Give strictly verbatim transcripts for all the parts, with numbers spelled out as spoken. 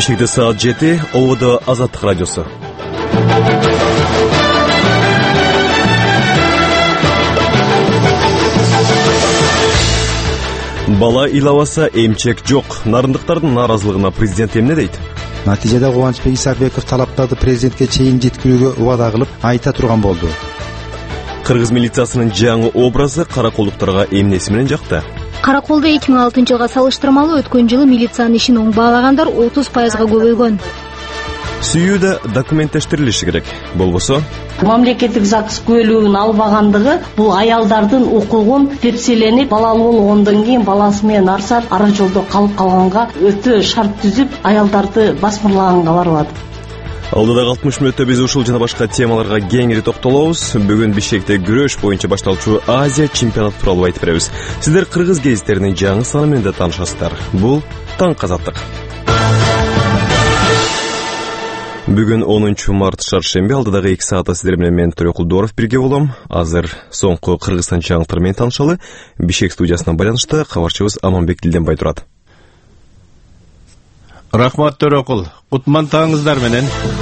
Кечикте саат жети, Ободо Азаттык радиосу. Бала илабаса эмчек жок. Нарындыктардын нааразылыгына президент эмне дейт? Натыйжада Кубанычбек Исакбеков талаптарды президентке чейин жеткирүүгө убада кылып айта турган болду. Кыргыз милициясынын жаңы образы караколдуктарга эмнеси менен жакты? Караколдо эки миң алтынчы жылга салыштырмалуу өткөн жылы милициянын ишин оң баалагандар отуз пайызга көбөйгөн. Сүйүүдө документтештирилиши керек. Болбосо мамлекеттик ЗАГС күбөлүгүн албагандыгы бул аялдардын укугун тепселенип, балалуу болгондон кийин баласы менен арсар ара жолдо калып калганга өтө шарт түзүп, аялдарды басмырлаганга барылат. Алдыдагы алтымыш мүнөттө биз ушул жана башка темаларга кеңири токтолобуз. Бүгүн Бишкекте күрөш боюнча башталчу Азия чемпионаты тууралуу айтып беребиз. Сиздер кыргыз гезиттеринин жаңы саны менен да таанышасыздар. Бул Таңкы Азаттык. Бүгүн онунчу март шаршемби, алдыдагы эки саатта сиздер менен мен Төрөкул Доров бирге болом. Азыр соңку Кыргызстан жаңылыктары менен таанышалы. Бишкек студиясынан байланышта кабарчыбыз Аманбек Дилденбай турат. Рахмат Төрөкул. Кутман таңыңыздар менен.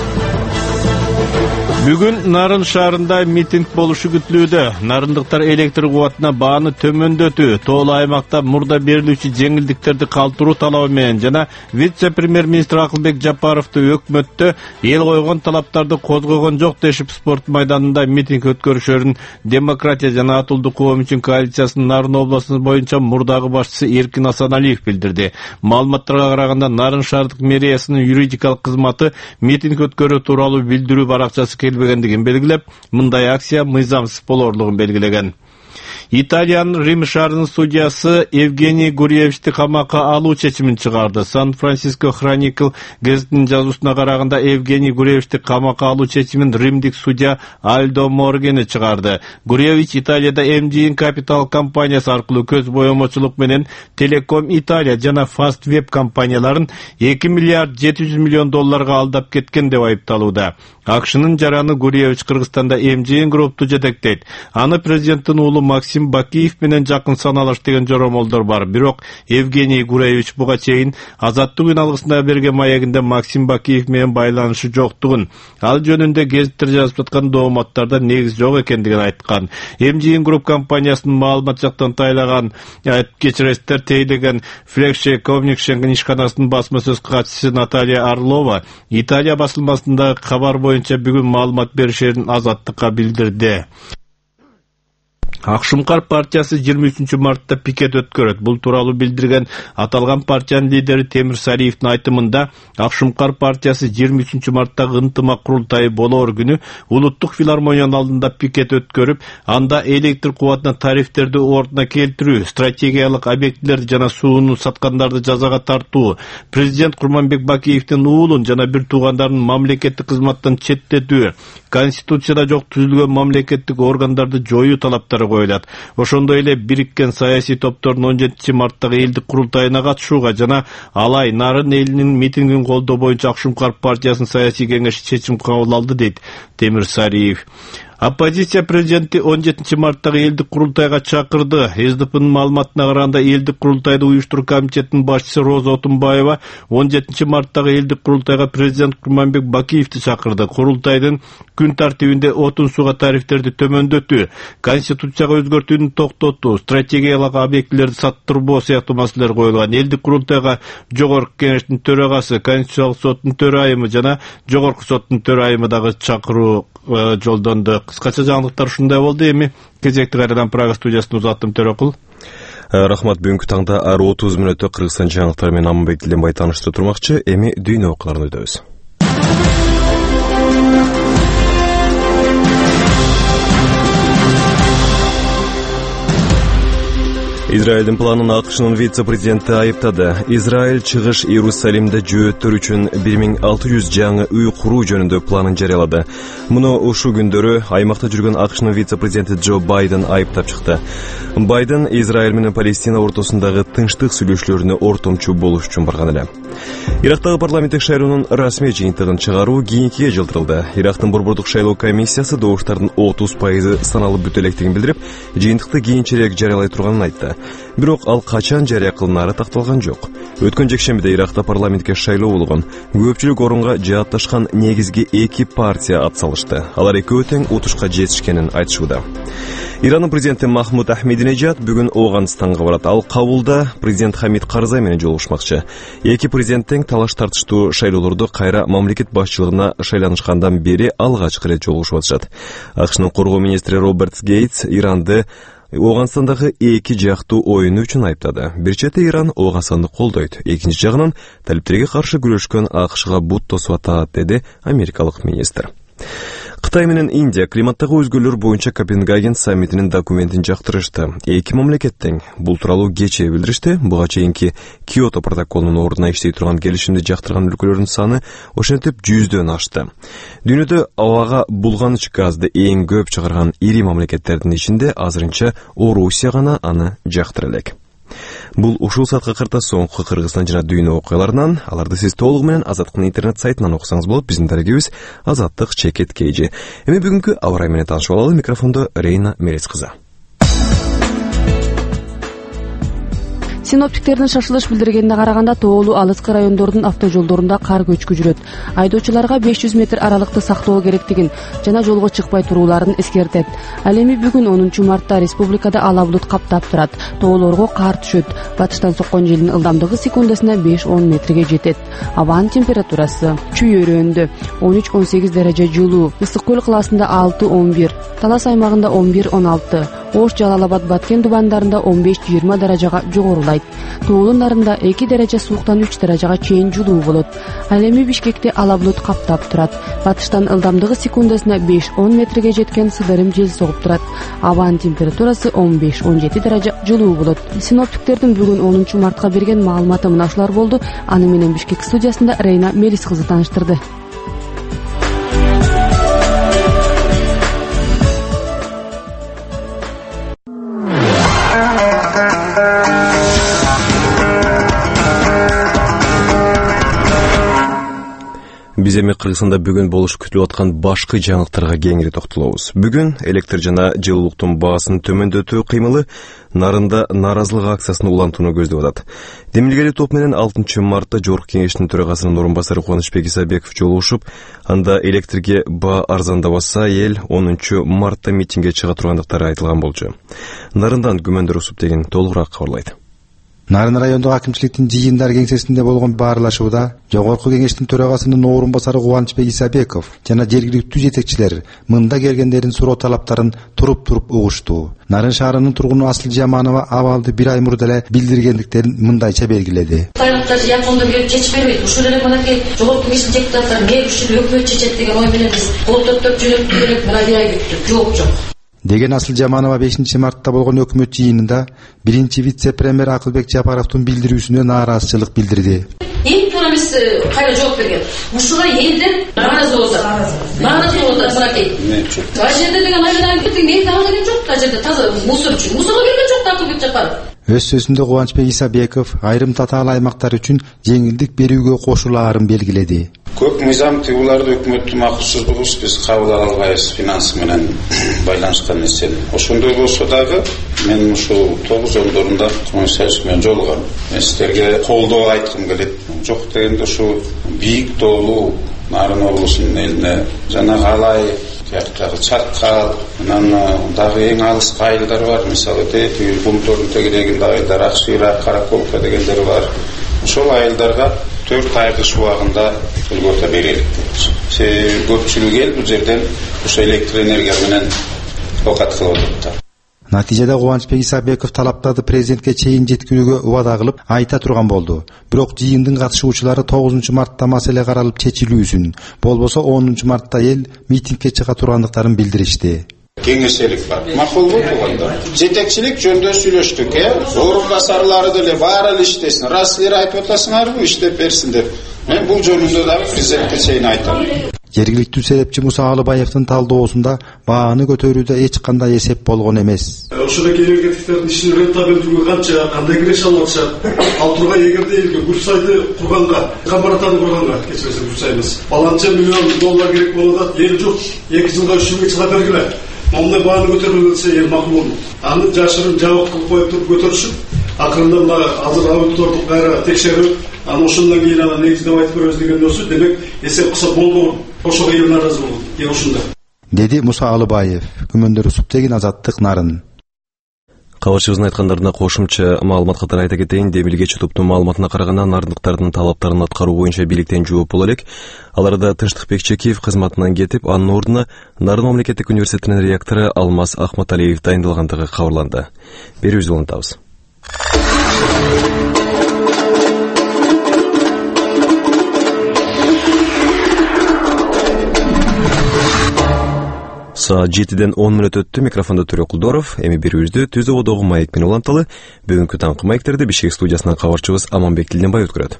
Бүгүн Нарын шаарында митинг болушу күтүлүүдө. Нарындыктар электр кубатына бааны төмөндөтүү, тоолуу аймакта мурда берилүүчү жеңилдиктерди калтыруу талабы менен жана вице-премьер-министр Акылбек Жапаровду өкмөттө эл койгон талаптарды козгогон жок дешип спорт майданында митинг өткөрүшөрүн Демократия жана Атылдуу коом үчүн коалициясынын Нарын областы боюнча мурдагы башчысы Эркин Асаналиев билдирди. Маалыматтарга караганда Нарын шаардык мэриясынын юридикалык кызматы митинг өткөрүү тууралуу билдирүү баракчасы келбегендигин белгилеп, мындай акция мыйзамсыз болорлугун белгилеген. Италиянын Рим шаарынын судьясы Евгений Гурьевичти камакка алуу чечимин чыгарды. Сан-Франциско Хроникл гезитинин жазуусуна караганда Евгений Гурьевичти камакка алуу чечимин римдик судья Альдо Моргени чыгарды. Гурьевич Италияда эм джи эн Capital компаниясы аркылуу көз боемочулук менен Телеком Италия жана Fast Web компанияларын эки миллиард жети жүз миллион долларга алдап кеткен деп айыпталууда. Акшынын жараны Гурьевич Кыргызстанда эм джи эн Group'ту жетектейт. Аны президенттин уулу Максим Бакиев менен жакын саналыш деген жоромолдор бар. Бирок Евгений Гурьевич буга чейин Азаттык үн алгысына берген маегинде Максим Бакиев менен байланышы жоктугун, ал жөнүндө гезиттер жазып жаткан дооматтарда негиз жок экендигин айткан. эм джи эн Group компаниясынын маалымат жактан тайлаган кечиресиздер тейлеген Flagship Communication ишканасынын басма сөз катчысы Наталья Орлова Италия басылмасындагы кабар боюнча бүгүн маалымат беришерин Азаттыкка билдирди. Акшумкар партиясы жыйырма үчүнчү мартта пикет өткөрөт. Бул тууралуу билдирген аталган партиянын лидери Темир Сариевдин айтымында, Акшумкар партиясы жыйырма үчүнчү марттагы ынтымак курултайы болоор күнү улуттук филармониянын алдында пикет өткөрүп, анда электр кубатына тарифтерди ордуна келтирүү, стратегиялык объектилерди жана сууну саткандарды жазага тартуу, президент Курманбек Бакиевдин уулун жана бир туугандарын мамлекеттик кызматтан четтетүү, конституцияда жок түзүлгөн мамлекеттик органдарды жоюу талаптары коюлат. Ошондой эле бириккен саясий топтордун он жетинчи марттагы элдик курултайына катышууга жана алай Нарын элинин митингин колдоо боюнча Акшумкар партиясынын саясий кеңеши чечим кабыл алды, дейт Темир Сариев. Оппозиция президенти он жетинчи марттагы элдик курултайга чакырды. эс дэ пэнин маалыматына караганда элдик курултайды уюштуруу комитетинин башчысы Роза Отунбаева он жетинчи марттагы элдик курултайга президент Курманбек Бакиевди чакырды. Курултайдын күн тартибинде отун сууга тарифтерди төмөндөтүү, конституцияга өзгөртүүнү токтотуу, стратегиялык объектилерди саттырбоо сыяктуу маселелер коюлган. Элдик курултайга Жогорку Кеңештин төрагасы, Конституциялык соттун төрайымы жана Жогорку соттун төрайымы дагы чакыруу жолдонду. Кыскача жаңылыктар ушундай болду. Эми кезекти кайрадан Прага студиясына узаттым. Төрөкул. Рахмат. Бүгүнкү таңда ар отуз мүнөттө Кыргызстан жаңылыктары менен Аманбек Дилденбай тааныштырып турмакчы. Эми дүйнө окуяларын өтөбүз. Израилдин планын АКШнын вице-президенти айыптады. Израиль чыгыш Иерусалимде жөөттөр үчүн бир миң алты жүз жаңы үй куруу жөнүндө планын жарыялады. Муну ушул күндөрү аймакта жүргөн АКШнын вице-президенти Джо Байден айыптап чыкты. Байден Израиль менен Палестина ортосундагы тынчтык сүйлөшүүлөрүнө ортомчу болуш үчүн барган эле. Ирактагы парламенттик шайлоонун расмий жыйынтыгын чыгаруу кийинкиге жылдырылды. Ирактын борбордук шайлоо комиссиясы добуштардын отуз пайызы саналып бүтө электигин билдирип, жыйынтыкты кийинчерээк жарыялай турганын айтты. Бирок ал качан жарыя кылынары такталган жок. Өткөн жекшембиде Иракта парламентке шайлоо болгон. Көпчүлүк орунга жаатташкан негизги эки партия ат салышты. Алар экөө тең утушка жетишкенин айтышууда. Иранын президенти Махмуд Ахмединежад бүгүн Ооганстанга барат. Ал Кабулда президент Хамид Карзай менен жолугушмакчы. Эки президент тең талаш тартыштуу шайлоолорду кайра мамлекет башчылыгына шайланышкандан бери алгачкы ирет жолугушуп атышат. АКШнын коргоо министри Роберт Гейтс Иранды Ооганстандагы эки жактуу оюну үчүн айыптады. Бир чети Иран Ооганстанды колдойт, экинчи жагынан талиптерге каршы күрөшкөн АКШга бут тосуп атат, деди америкалык министр. Кытай менен Индия климаттагы өзгөрүүлөр боюнча Копенгаген саммитинин документин жактырышты. Эки мамлекеттен бул тууралуу кечээ билдиришти. Буга чейинки Киото протоколунун ордуна иштей турган келишимди жактырган өлкөлөрдүн саны ошентип жүздөн ашты. Дүйнөдө абага булганыч газды эң көп чыгарган ири мамлекеттердин ичинде азырынча Орусия гана аны жактыра элек. Бул ушул саатка карта соңку Кыргызстан жана дүйнө окуяларынан, аларды сиз толугу менен Азаттыктын интернет сайтынан окусаңыз болот. Биздин дарегибиз Азаттык чекет кейжи. Эми бүгүнкү аба ырайы менен таанышып алалы. Микрофондо Рейна Мерец кызы. Синоптиктердин шашылыш билдиргенине караганда тоолуу алыскы райондордун автожолдорунда кар көчкү жүрөт. Айдоочуларга беш жүз метр аралыкты сактоо керектигин жана жолго чыкпай турууларын эскертет. Ал эми бүгүн онунчу мартта республикада ала булут каптап турат. Тоолорго кар түшөт. Батыштан соккон желдин ылдамдыгы секундасына беш он метрге жетет. Абанын температурасы чүйөрөндө он үч он сегиз даража жылуу, Ысык көл кылаасында алты он бир, Талас аймагында он бир он алты, Ош, Жалалабад, Баткен дубандарында он беш жыйырма даражага жогорулайт. Тоолун нарында эки даража сууктан үч даражага чейин жылуу болот. Ал эми Бишкекте ала булут каптап турат. Батыштан ылдамдыгы секундасына беш он метрге жеткен сыдырым жел согуп турат. Абанын температурасы он беш он жети даража жылуу болот. Синоптиктердин бүгүн онунчу мартка берген маалыматы мына ушулар болду. Аны менен Бишкек студиясында Рейна Мерец кызы тааныштырды. Биз эми Кыргызстанда бүгүн болуш күтүлүп аткан башкы жаңылыктарга кеңири токтолобуз. Бүгүн электр жана жылуулуктун баасын төмөндөтүү кыймылы нарында нааразылык акциясын улантууну көздөп атат. Демилгелүү топ менен алтынчы мартта Жогорку кеңештин төрагасынын орун басары Кубанычбек Исабеков жолугушуп, анда электрге баа арзандабаса эл онунчу мартта митингге чыга тургандыктары айтылган болчу. Нарындан күмөндөр усуп деген толугураак кабарлайт. Нарын райондук акимчиликтин жыйындар кеңсесинде болгон баарлашууда Жогорку кеңештин төрагасынын орун басары Кубанычбек Исабеков жана жергиликтүү жетекчилер мында келгендердин суроо талаптарын туруп-туруп угушту. Нарын шаарынын тургуну Асыл Жаманова абалды бир ай мурда эле билдиргендиктерин мындайча белгиледи. Кайрактар якында келип чечип бербейт. Ушул эле мынакей Жогорку кеңештин депутаттары мээ ушул өкмөт чечет деген ой менен биз колтоптоп жүрөп келип мына бир ай күттүк. Жок жок. Деген Асыл Жаманова бешинчи мартта болгон өкмөт жыйынында биринчи вице-премьер Акылбек Жапаровдун билдирүүсүнө нааразычылык билдирди. Эң туура эмес кайра жооп берген. Ушуга элдер нааразы болду. Нааразы болду мынакей. Ажерде деген айынан кеткен эң дагы деген жок. Ажерде таза мусорчу. Мусорго келген жок Акылбек Жапаров. Өз сөзүндө Кубанычбек Исабеков айрым татаал аймактар үчүн жеңилдик берүүгө кошулаарын белгиледи. Көп мыйзам тыгууларды өкмөттүн макулсуздугубуз биз кабыл ала албайбыз, финансы менен байланышкан нерсени. Ошондой болсо дагы мен ушул тогуз ондорунда комиссарс менен жолугам. Мен сиздерге колдоо айткым келет. Жок дегенде ушу бийик тоолуу Нарын облусунун элине жана Галай, тияктагы Чаткал, анан дагы эң алыс айылдар бар. Мисалы тиги Кумтордун тегерегинде айылдар Акшыйра, Караколка дегендер бар. Ошол айылдарга төрт айгыш убагында төлгөтө берелик. Көпчүлүк эл бул жерден ошо электр энергия менен окат кылып атат. Натыйжада Кубанычбек Исабеков талаптарды президентке чейин жеткирүүгө убада кылып айта турган болду. Бирок жыйындын катышуучулары тогузунчу мартта маселе каралып чечилүүсүн, болбосо онунчу мартта эл митингге чыга тургандыктарын билдиришти. Кеңешелик бар. Макул болгондо. Жетекчилик жөндө сүйлөштүк, э? Орун басарлары деле баары эле иштесин. Рас эле айтып атасыңарбы, иштеп берсин деп. Мен бул жөнүндө дагы президентке чейин айтам. Жергиликтүү серепчи Муса Алыбаевдин талдоосунда бааны көтөрүүдө эч кандай эсеп болгон эмес. Ошондо энергетиктердин ишин рентабелдүүлүгү канча, кандай киреше алып атышат? Ал тургай эгерде элге Гүлсайды курганга, Камбаратаны курганга кечирсе Гүлсайбыз. Баланча миллион доллар керек болот, эл жок. эки жылга үч жылга чыга бергиле. Мондай бааны көтөрүлсе эң макул болмок. Аны жашырын жабык кылып коюп туруп көтөрүшүп, акырында мына азыр аудиторду кайра текшерип, аны ошондон кийин аны негиздеп айтып беребиз деген нерсе, демек эсеп кылсак болду. Ошого эл нааразы болду. Е ушундай. Деди Муса Алыбаев, күмөндөрү Суптегин Азаттык Нарын. Кабарчыбыздын айткандарына кошумча маалымат катары айта кетейин. Демилгечи топтун маалыматына караганда нарындыктардын талаптарын аткаруу боюнча бийликтен жооп боло элек. Аларда Тынчтыкбек Чекиев кызматынан кетип, анын ордуна Нарын мамлекеттик университетинин ректору Алмаз Ахматалиев дайындалгандыгы кабарланды. Берүүбүздү улантабыз. Саат жетиден он мүнөт өттү. Микрофонда Төрө Кулдоров. Эми берүүбүздү Түз ободогу маек менен уланталы. Бүгүнкү таңкы маектерди Бишкек студиясынан кабарчыбыз Аманбек Тилденбай өткөрөт.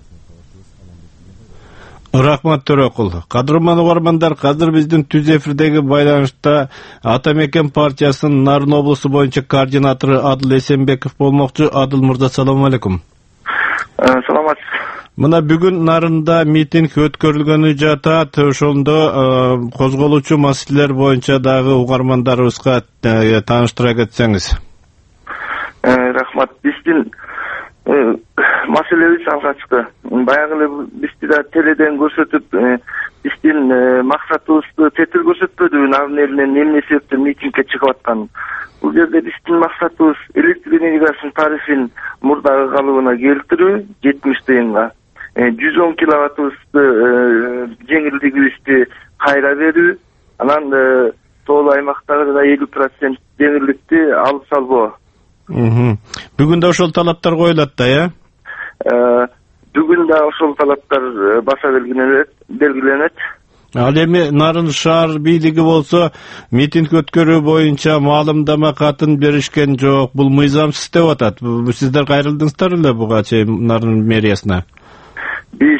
Рахмат Төрөкул. Кадырман угармандар, азыр биздин түз эфирдеги байланышта Ата Мекен партиясынын Нарын облусу боюнча координатору Адыл Эсенбеков болмокчу. Адыл мырза, саламу алейкум. Саламатсыз. Мына бүгүн Нарында митинг өткөрүлгөнү жатат. Ошондо козголуучу маселелер боюнча дагы угармандарыбызга тааныштыра кетсеңиз. Рахмат. Биздин маселебиз алгачкы. Баягы эле бизди да теледен көрсөтүп, биздин максатыбызды tetир көрсөтпөдү, Нарын элинен эмне себептен митингге чыгып аткан. Бул жерде биздин максатыбыз электр энергиясынын тарифин мурдагы калыбына келтирүү, жетимиш тыйынга. жүз он киловаттыбызды жеңилдигибизди кайра берүү, анан тоолуу аймактагы да элүү процент жеңилдикти алып салбоо. Бүгүн да ошол талаптар коюлат да, э? Бүгүн да ошол талаптар баса белгиленет. Ал эми Нарын шаар бийлиги болсо митинг өткөрүү боюнча маалымдама катын беришкен жок. Бул мыйзамсыз деп атат. Сиздер кайрылдыңыздар эле буга чейин Нарын мэриясына? Биз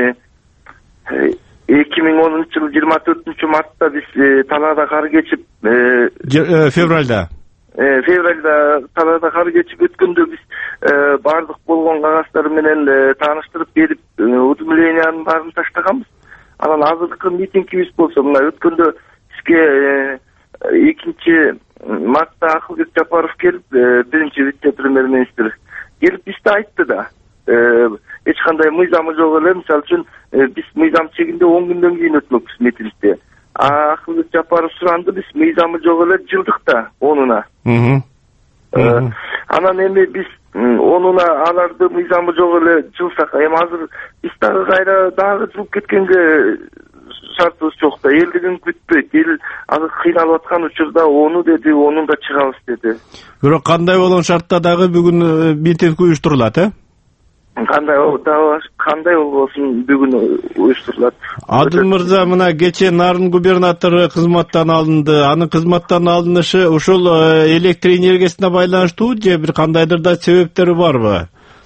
эки миң онунчу жыл жыйырма төртүнчү мартта биз талаада кар кечип, февралда февралда талаада кар кечип өткөндө биз баардык болгон кагаздар менен тааныштырып берип, уведомлениянын баарын таштаганбыз. Анан азыркы митингибиз болсо, мына өткөндө бизге экинчи мартта Акылбек Жапаров келип, биринчи вице-премьер-министр келип бизди айтты да. Эч кандай мыйзамы жок эле, мисалы үчүн биз мыйзам чегинде он күндөн кийин өтмөкпүз митингди. Акылбек Жапаров суранды, биз мыйзамы жок эле жылдык да онуна. Анан эми биз онуна аларды мыйзамы жок эле жылсак, эми азыр биз дагы кайра дагы жылып кеткенге шартыбыз жок да. Эл деген күтпөйт. Эл азыр кыйналып аткан учурда ону деди, онун да чыгабыз деди. Бирок кандай болгон шартта дагы бүгүн митинг уюштурулат, э? Кандай кандай болбосун бүгүн уюштурулат. Адыл мырза, мына кечээ Нарын губернатору кызматтан алынды. Анын кызматтан алынышы ушул электр энергиясына байланыштуу же бир кандайдыр да себептери барбы?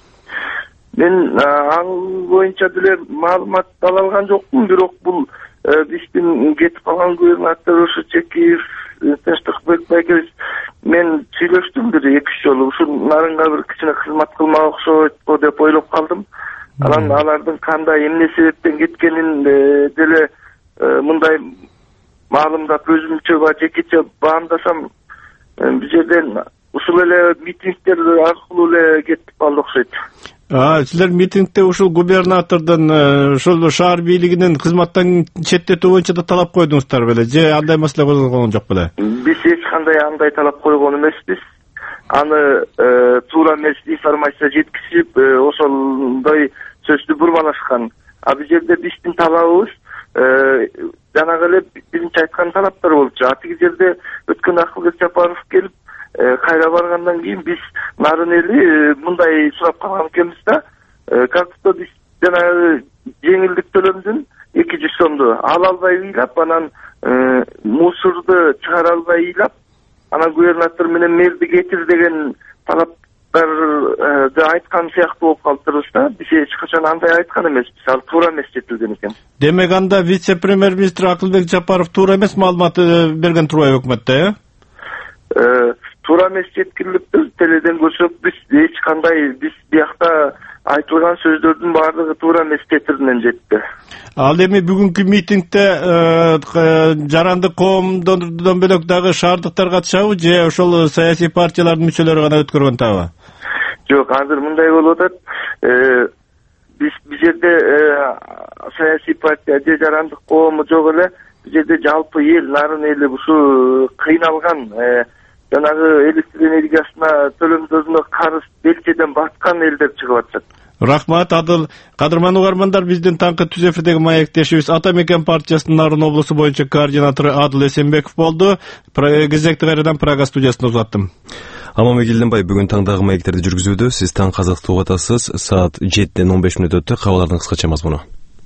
Мен ал боюнча деле маалымат ала алган жокмун, бирок бул биздин кетип калган губернатор ушу Чекиев, Тынчтыкбек байкебиз мен сүйлөштүм бир эки үч жолу. Ушу Нарынга бир кичине кызмат кылмак окшойт го деп ойлоп калдым. Анан алардын кандай эмне себептен кеткенин деле мындай маалымдап өзүмчө жекече баамдасам, бул жерден ушул эле митингдер аркылуу эле кетип калды окшойт. Силер митингде ушул губернатордун, ушул шаар бийлигинин кызматтан четтетүү боюнча да талап койдуңуздар беле? Же андай маселе козголгон жок беле? Биз эч кандай андай талап койгон эмеспиз. Аны туура эмес информация жеткизип, ошондой сөздү бурмалашкан. А бул жерде биздин талабыбыз жанагы эле биринчи айткан талаптар болчу. Атиги жерде өткөн Акылбек Жапаров келип, кайра баргандан кийин биз Нарын эли мындай сурап калган экенбиз да. Как будто биз жанагы жеңилдик төлөмдүн эки жүз сомду ала албай ыйлап, анан мусорду чыгара албай ыйлап, анан губернатор менен мэрди кетир деген талаптарды айткан сыяктуу болуп калыптырбыз да. Биз эч качан андай айткан эмеспиз. Ал туура эмес жетилген экен. Демек анда вице-премьер-министр Акылбек Жапаров туура эмес маалымат берген турбайбы өкмөттө, э? Туура эмес жеткирилиптир. Теледен көрсөк, биз эч кандай биз биякта айтылган сөздөрдүн баардыгы туура эмес кетиринен жетти. Ал эми бүгүнкү митингде жарандык коомдордон бөлөк дагы шаардыктар катышабы же ошол саясий партиялардын мүчөлөрү гана өткөргөнтабы? Жок, азыр мындай болуп атат. Биз бул жерде саясий партия же жарандык коому жок эле, бул жерде жалпы эл, нарын эли ушу кыйналган, жанагы электр энергиясына төлөмдөрүнө карыз белчеден баткан элдер чыгып атышат. Рахмат, Адыл. Кадырман угармандар, биздин таңкы түз эфирдеги маектешибиз Ата Мекен партиясынын Нарын облусу боюнча координатору Адыл Эсенбеков болду. Кезекти кайрадан Прага студиясына узаттым. Амамбек Элденбай бүгүн таңдагы маектерди жүргүзүүдө. Сиз таң казактуу угуп атасыз. Саат жетиден он беш мүнөт өттү. Кабарлардын кыскача мазмуну.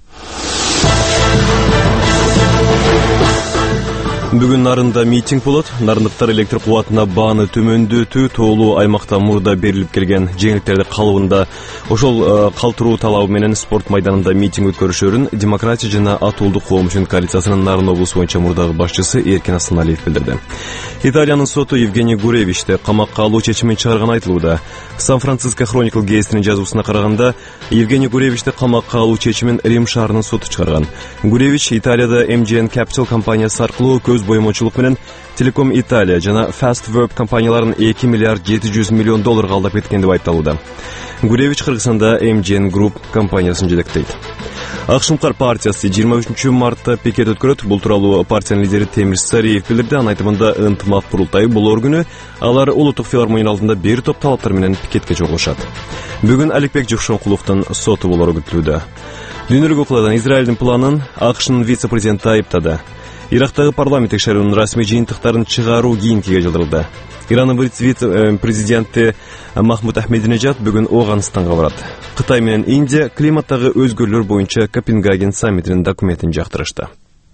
Бүгүн Нарында митинг болот. Нарындыктар электр кубатына бааны төмөндөтүү тоолуу аймакта мурда берилип келген жеңилдиктерди калыбында ошол калтыруу талабы менен спорт майданында митинг өткөрүшөрүн Демократия жана Атуулдук коом үчүн коалициясынын Нарын облусу боюнча мурдагы башчысы Эркин Асаналиев билдирди. Италиянын соту Евгений Гуревичти камакка алуу чечимин чыгарганы айтылууда. Сан-Франциско Хроникл гезитинин жазуусуна караганда, Евгений Гуревичти камакка алуу чечимин Рим шаарынын соту чыгарган. Гуревич Италияда эм джи эн Capital компаниясы аркылуу көз боемочулук менен Telecom Italia жана Fast Web компанияларын эки миллиард жети жүз миллион долларга алдап кеткен деп айыпталууда. Гуревич Кыргызстанда эм джи эн Group компаниясын жетектейт. Ак Шумкар партиясы жыйырма үчүнчү мартта пикет өткөрөт. Бул тууралуу партиянын лидери Темир Сариев билдирди. Анын айтымында ынтымак курултайы болор күнү алар улуттук филармония алдында бир топ талаптар менен пикетке чогулушат. Бүгүн Аликбек Жукшонкуловдун соту болору күтүлүүдө. Дүйнөлүк окуядан Израилдин планын ак шнын вице-президенти айыптады. Ирактагы парламент текшерүүнүн расмий жыйынтыктарын чыгаруу кийинкиге жылдырылды. Иранын вице-президенти Махмуд Ахмединежад бүгүн Ооганстанга барат. Кытай менен Индия климаттагы өзгөрүүлөр боюнча Копенгаген саммитинин документин жактырышты.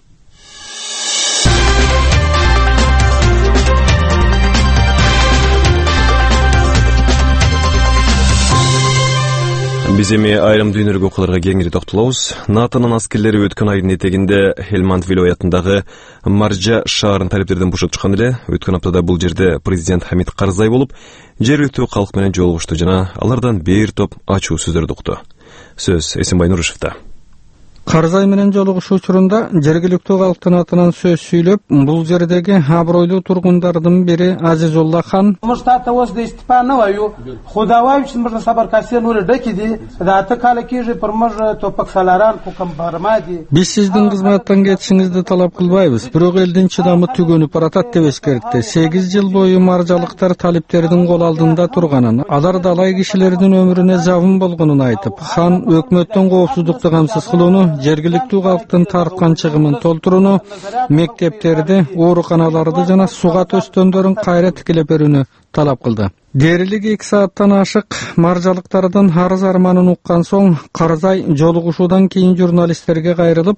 Биз эми айрым дүйнөлүк окуяларга кеңири токтолобуз. НАТОнун аскерлери өткөн айдын этегинде Хельманд вилаятындагы Маржа шаарын талептерден бошотуп чыккан эле. Өткөн аптада бул жерде президент Хамид Карзай болуп, жергиликтүү калк менен жолугушту жана алардан бир топ ачуу сөздөрдү укту. Сөз Эсенбай Нурушевда. Карзай менен жолугушуу учурунда жергиликтүү калктын атынан сөз сүйлөп, бул жердеги абройлуу тургундардын бири Азизулла хан биз сиздин кызматтан кетишиңизди талап кылбайбыз, бирок элдин чыдамы түгөнүп баратат деп эскертти. сегиз жыл бою маржалыктар талиптердин кол алдында турганын, алар далай кишилердин өмүрүнө забын болгонун айтып, хан өкмөттөн коопсуздукту камсыз кылууну, жергиликтүү калктын тарткан чыгымын толтурууну, мектептерди, ооруканаларды жана суга төстөндөрүн кайра тикелеп берүүнү талап кылды. Дээрилик эки сааттан ашык маржалыктардын арыз арманын уккан соң Карзай жолугушуудан кийин журналисттерге кайрылып,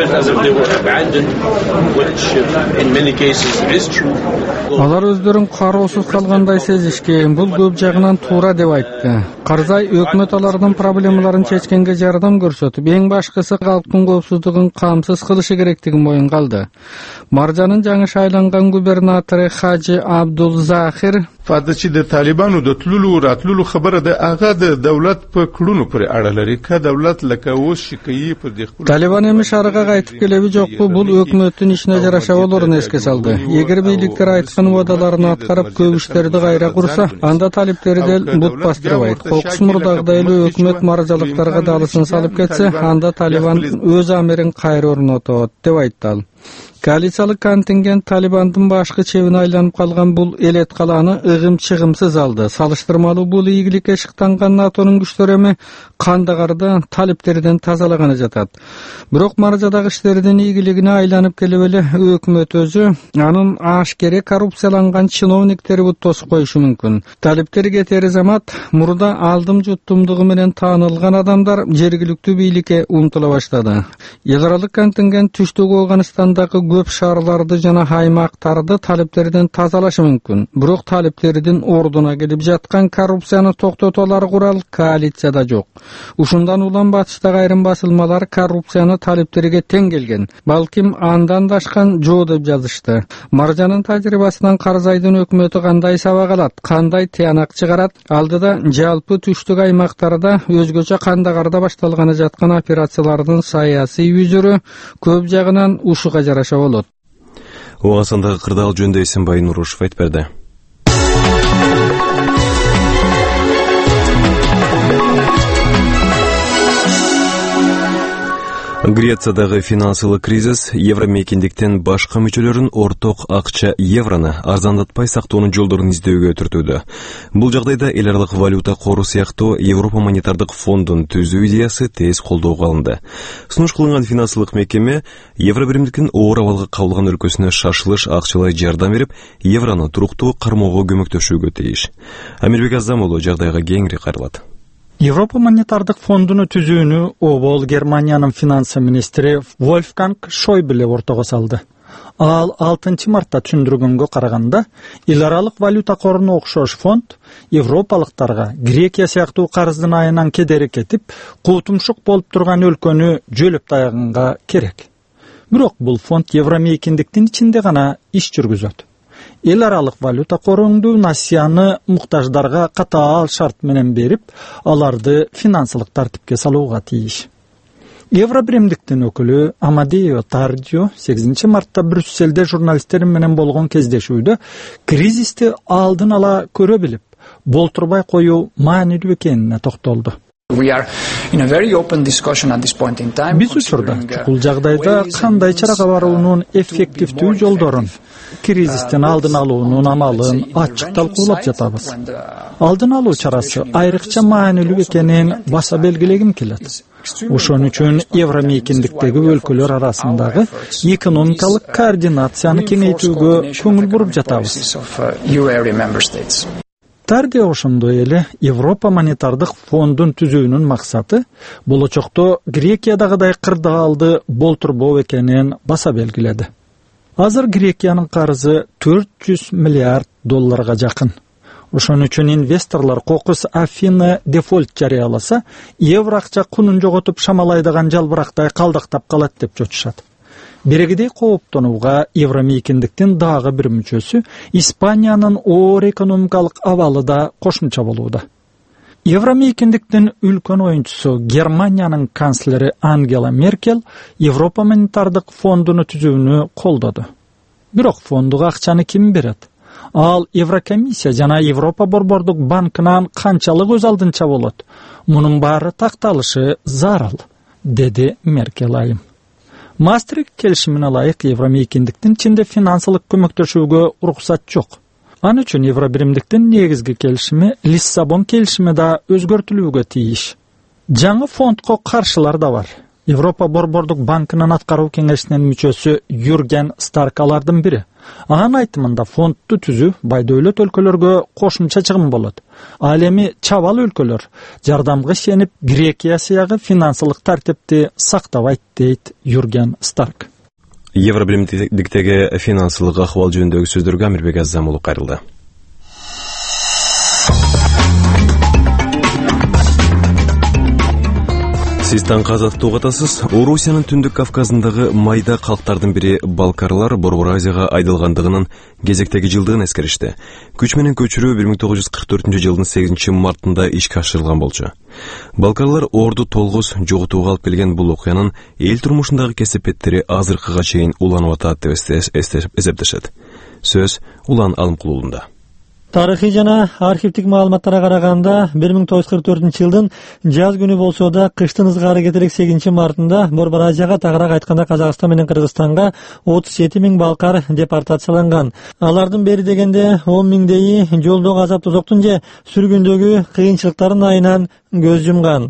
алар өздөрүн кароосуз калгандай сезишкен, бул көп жагынан туура деп айтты. Карзай өкмөт алардын проблемаларын чечкенге жардам көрсөтүп, эң башкысы калктын коопсуздугун камсыз кылышы керектигин моюнга алды. Маржанын жаңы шайланган губернатору Хажи Абдул Захир فادچې د طالبانو د تللو راتللو خبره د هغه د دولت په کړونو پورې اړه لري. که دولت لکه اوس شکایي پر د خپل Талибан эми шаарга кайтып келеби жокпу, бул өкмөттүн ишине жараша болорун эске салды. Эгер бийликтер айткан убадаларын аткарып көп иштерди кайра курса, анда талиптери дел бут бастырбайт. Кокус мурдагыдай эле өкмөт маржалыктарга далысын салып кетсе, анда Талибан өз амирин кайра орнотот деп айтты ал. Коалициялык контингент Талибандын башкы чебине айланып калган бул элет калааны ыгым чыгымсыз алды. Салыштырмалуу бул ийгиликке шыктанган НАТОнун күчтөрү эми Кандагарды талиптерден тазалаганы жатат. Бирок маржадагы иштердин ийгилигине айланып келип эле өкмөт өзү анын ашкере коррупцияланган чиновниктерди тосуп коюшу мүмкүн. Талиптер кетери замат мурда алдым жуттумдугу менен таанылган адамдар жергиликтүү бийликке умтула баштады. Эл аралык контингент түштүк Ооганстанда айылдарындагы көп шаарларды жана аймактарды талептерден тазалашы мүмкүн. Бирок талептердин ордуна келип жаткан коррупцияны токтотолар курал коалицияда жок. Ушундан улам батыштагы айрым басылмалар коррупцияны талептерге тең келген, балким андан да ашкан жоо деп жазышты. Маржанын тажрыйбасынан Карзайдын өкмөтү кандай сабак алат, кандай тыянак чыгарат, алдыда жалпы түштүк аймактарда өзгөчө Кандагарда башталганы жаткан операциялардын саясий үзүрү көп жагынан ушуга жараша болот. Оңасындагы кырдаал жөнүндө Эсенбай Нурушев айтып берди. Грециядагы финансылык кризис евро мейкиндиктен башка мүчөлөрүн орток акча евроны арзандатпай сактоонун жолдорун издөөгө түртүүдө. Бул жагдайда эл аралык валюта кору сыяктуу Европа монетардык фондун түзүү идеясы тез колдоого алынды. Сунуш кылынган финансылык мекеме евро биримдиктин оор абалга кабылган өлкөсүнө шашылыш акчалай жардам берип, еврону туруктуу кармоого көмөктөшүүгө тийиш. Амирбек Азамулу жагдайга кеңири кайрылат. Европа монетардык фондуну түзүүнү обол Германиянын финансы министри Вольфганг Шойбле ортого салды. Ал алтынчы мартта түшүндүргөнгө караганда, эл аралык валюта коруна окшош фонд европалыктарга Грекия сыяктуу карыздын айынан кедери кетип, куутумшук болуп турган өлкөнү жөлөп таяганга керек. Бирок бул фонд евро мейкиндиктин ичинде гана иш жүргүзөт. Эл аралык валюта корунду насияны муктаждарга катаал шарт менен берип, аларды финансылык тартипке салууга тийиш. Евро биримдиктин өкүлү Амадео Тардио сегизинчи мартта Брюсселде журналисттер менен болгон кездешүүдө кризисти алдын ала көрө билип, болтурбай коюу маанилүү экенине токтолду. Биз учурда чукул жагдайда кандай чарага баруунун эффективдүү жолдорун, кризистин алдын алуунун амалын ачык талкуулап жатабыз. Алдын алуу чарасы айрыкча маанилүү экенин баса белгилегим келет. Ошон үчүн евро мейкиндиктеги өлкөлөр арасындагы экономикалык координацияны кеңейтүүгө көңүл буруп жатабыз. Тарди ошондой эле Европа монетардык фондун түзүүнүн максаты болочокто Грекиядагыдай кырдаалды болтурбоо экенин баса белгиледи. Азыр Грекиянын карызы төрт жүз миллиард долларга жакын. Ошон үчүн инвесторлор кокус Афина дефолт жарыяласа, евро акча кунун жоготуп шамалайдаган жалбырактай калдактап калат деп чочушат. Берегидей кооптонууга евро мейкиндиктин дагы бир мүчөсү Испаниянын оор экономикалык абалы да кошумча болууда. Евро мейкиндиктин үлкөн оюнчусу Германиянын канцлери Ангела Меркель Европа монетардык фондуну түзүүнү колдоду. Бирок фондуга акчаны ким берет? Ал Еврокомиссия жана Европа борбордук банкынан канчалык өз алдынча болот? Мунун баары такталышы зарыл, деди Меркель айым. Мастрихт келишимине ылайык евро мейкиндиктин ичинде финансылык көмөктөшүүгө уруксат жок. Ан үчүн евро биримдиктин негизги келишими Лиссабон келишими да өзгөртүлүүгө тийиш. Жаңы фондко каршылар да бар. Европа борбордук банкынын аткаруу кеңешинин мүчөсү Юрген Старк алардын бири. Анын айтымында фондду түзүү байдөлөт өлкөлөргө кошумча чыгым болот. Ал эми чабал өлкөлөр жардамга ишенип Грекия сыягы финансылык тартипти сактабайт, дейт Юрген Старк. Евро биримдиктеги финансылык акыбал жөнүндөгү сөздөргө Амирбек Азамулу кайрылды. Сиз таң казактуу катасыз. Орусиянын Түндүк Кавказындагы майда калктардын бири балкарлар Борбор Азияга айдалгандыгынын кезектеги жылдыгын эскеришти. Күч менен көчүрүү бир миң тогуз жүз кырк төртүнчү жылдын сегизинчи мартында ишке ашырылган болчу. Балкарлар орду толгоз жоготууга алып келген бул окуянын эл турмушундагы кесепеттери азыркыга чейин уланып атат деп эсептешет. Сөз Улан Алымкулуулунда. Тарыхый жана архивдик маалыматтарга караганда бир миң тогуз жүз кырк төртүнчү жылдын жаз күнү болсо да кыштын ызгаары кетерек сегизинчи мартында Борбор Азияга, тагыраак айтканда Казакстан менен Кыргызстанга отуз жети миң балкар депортацияланган. Алардын бери дегенде он миңдейи жолдогу азап тозоктун же сүргүндөгү кыйынчылыктардын айынан көз жумган.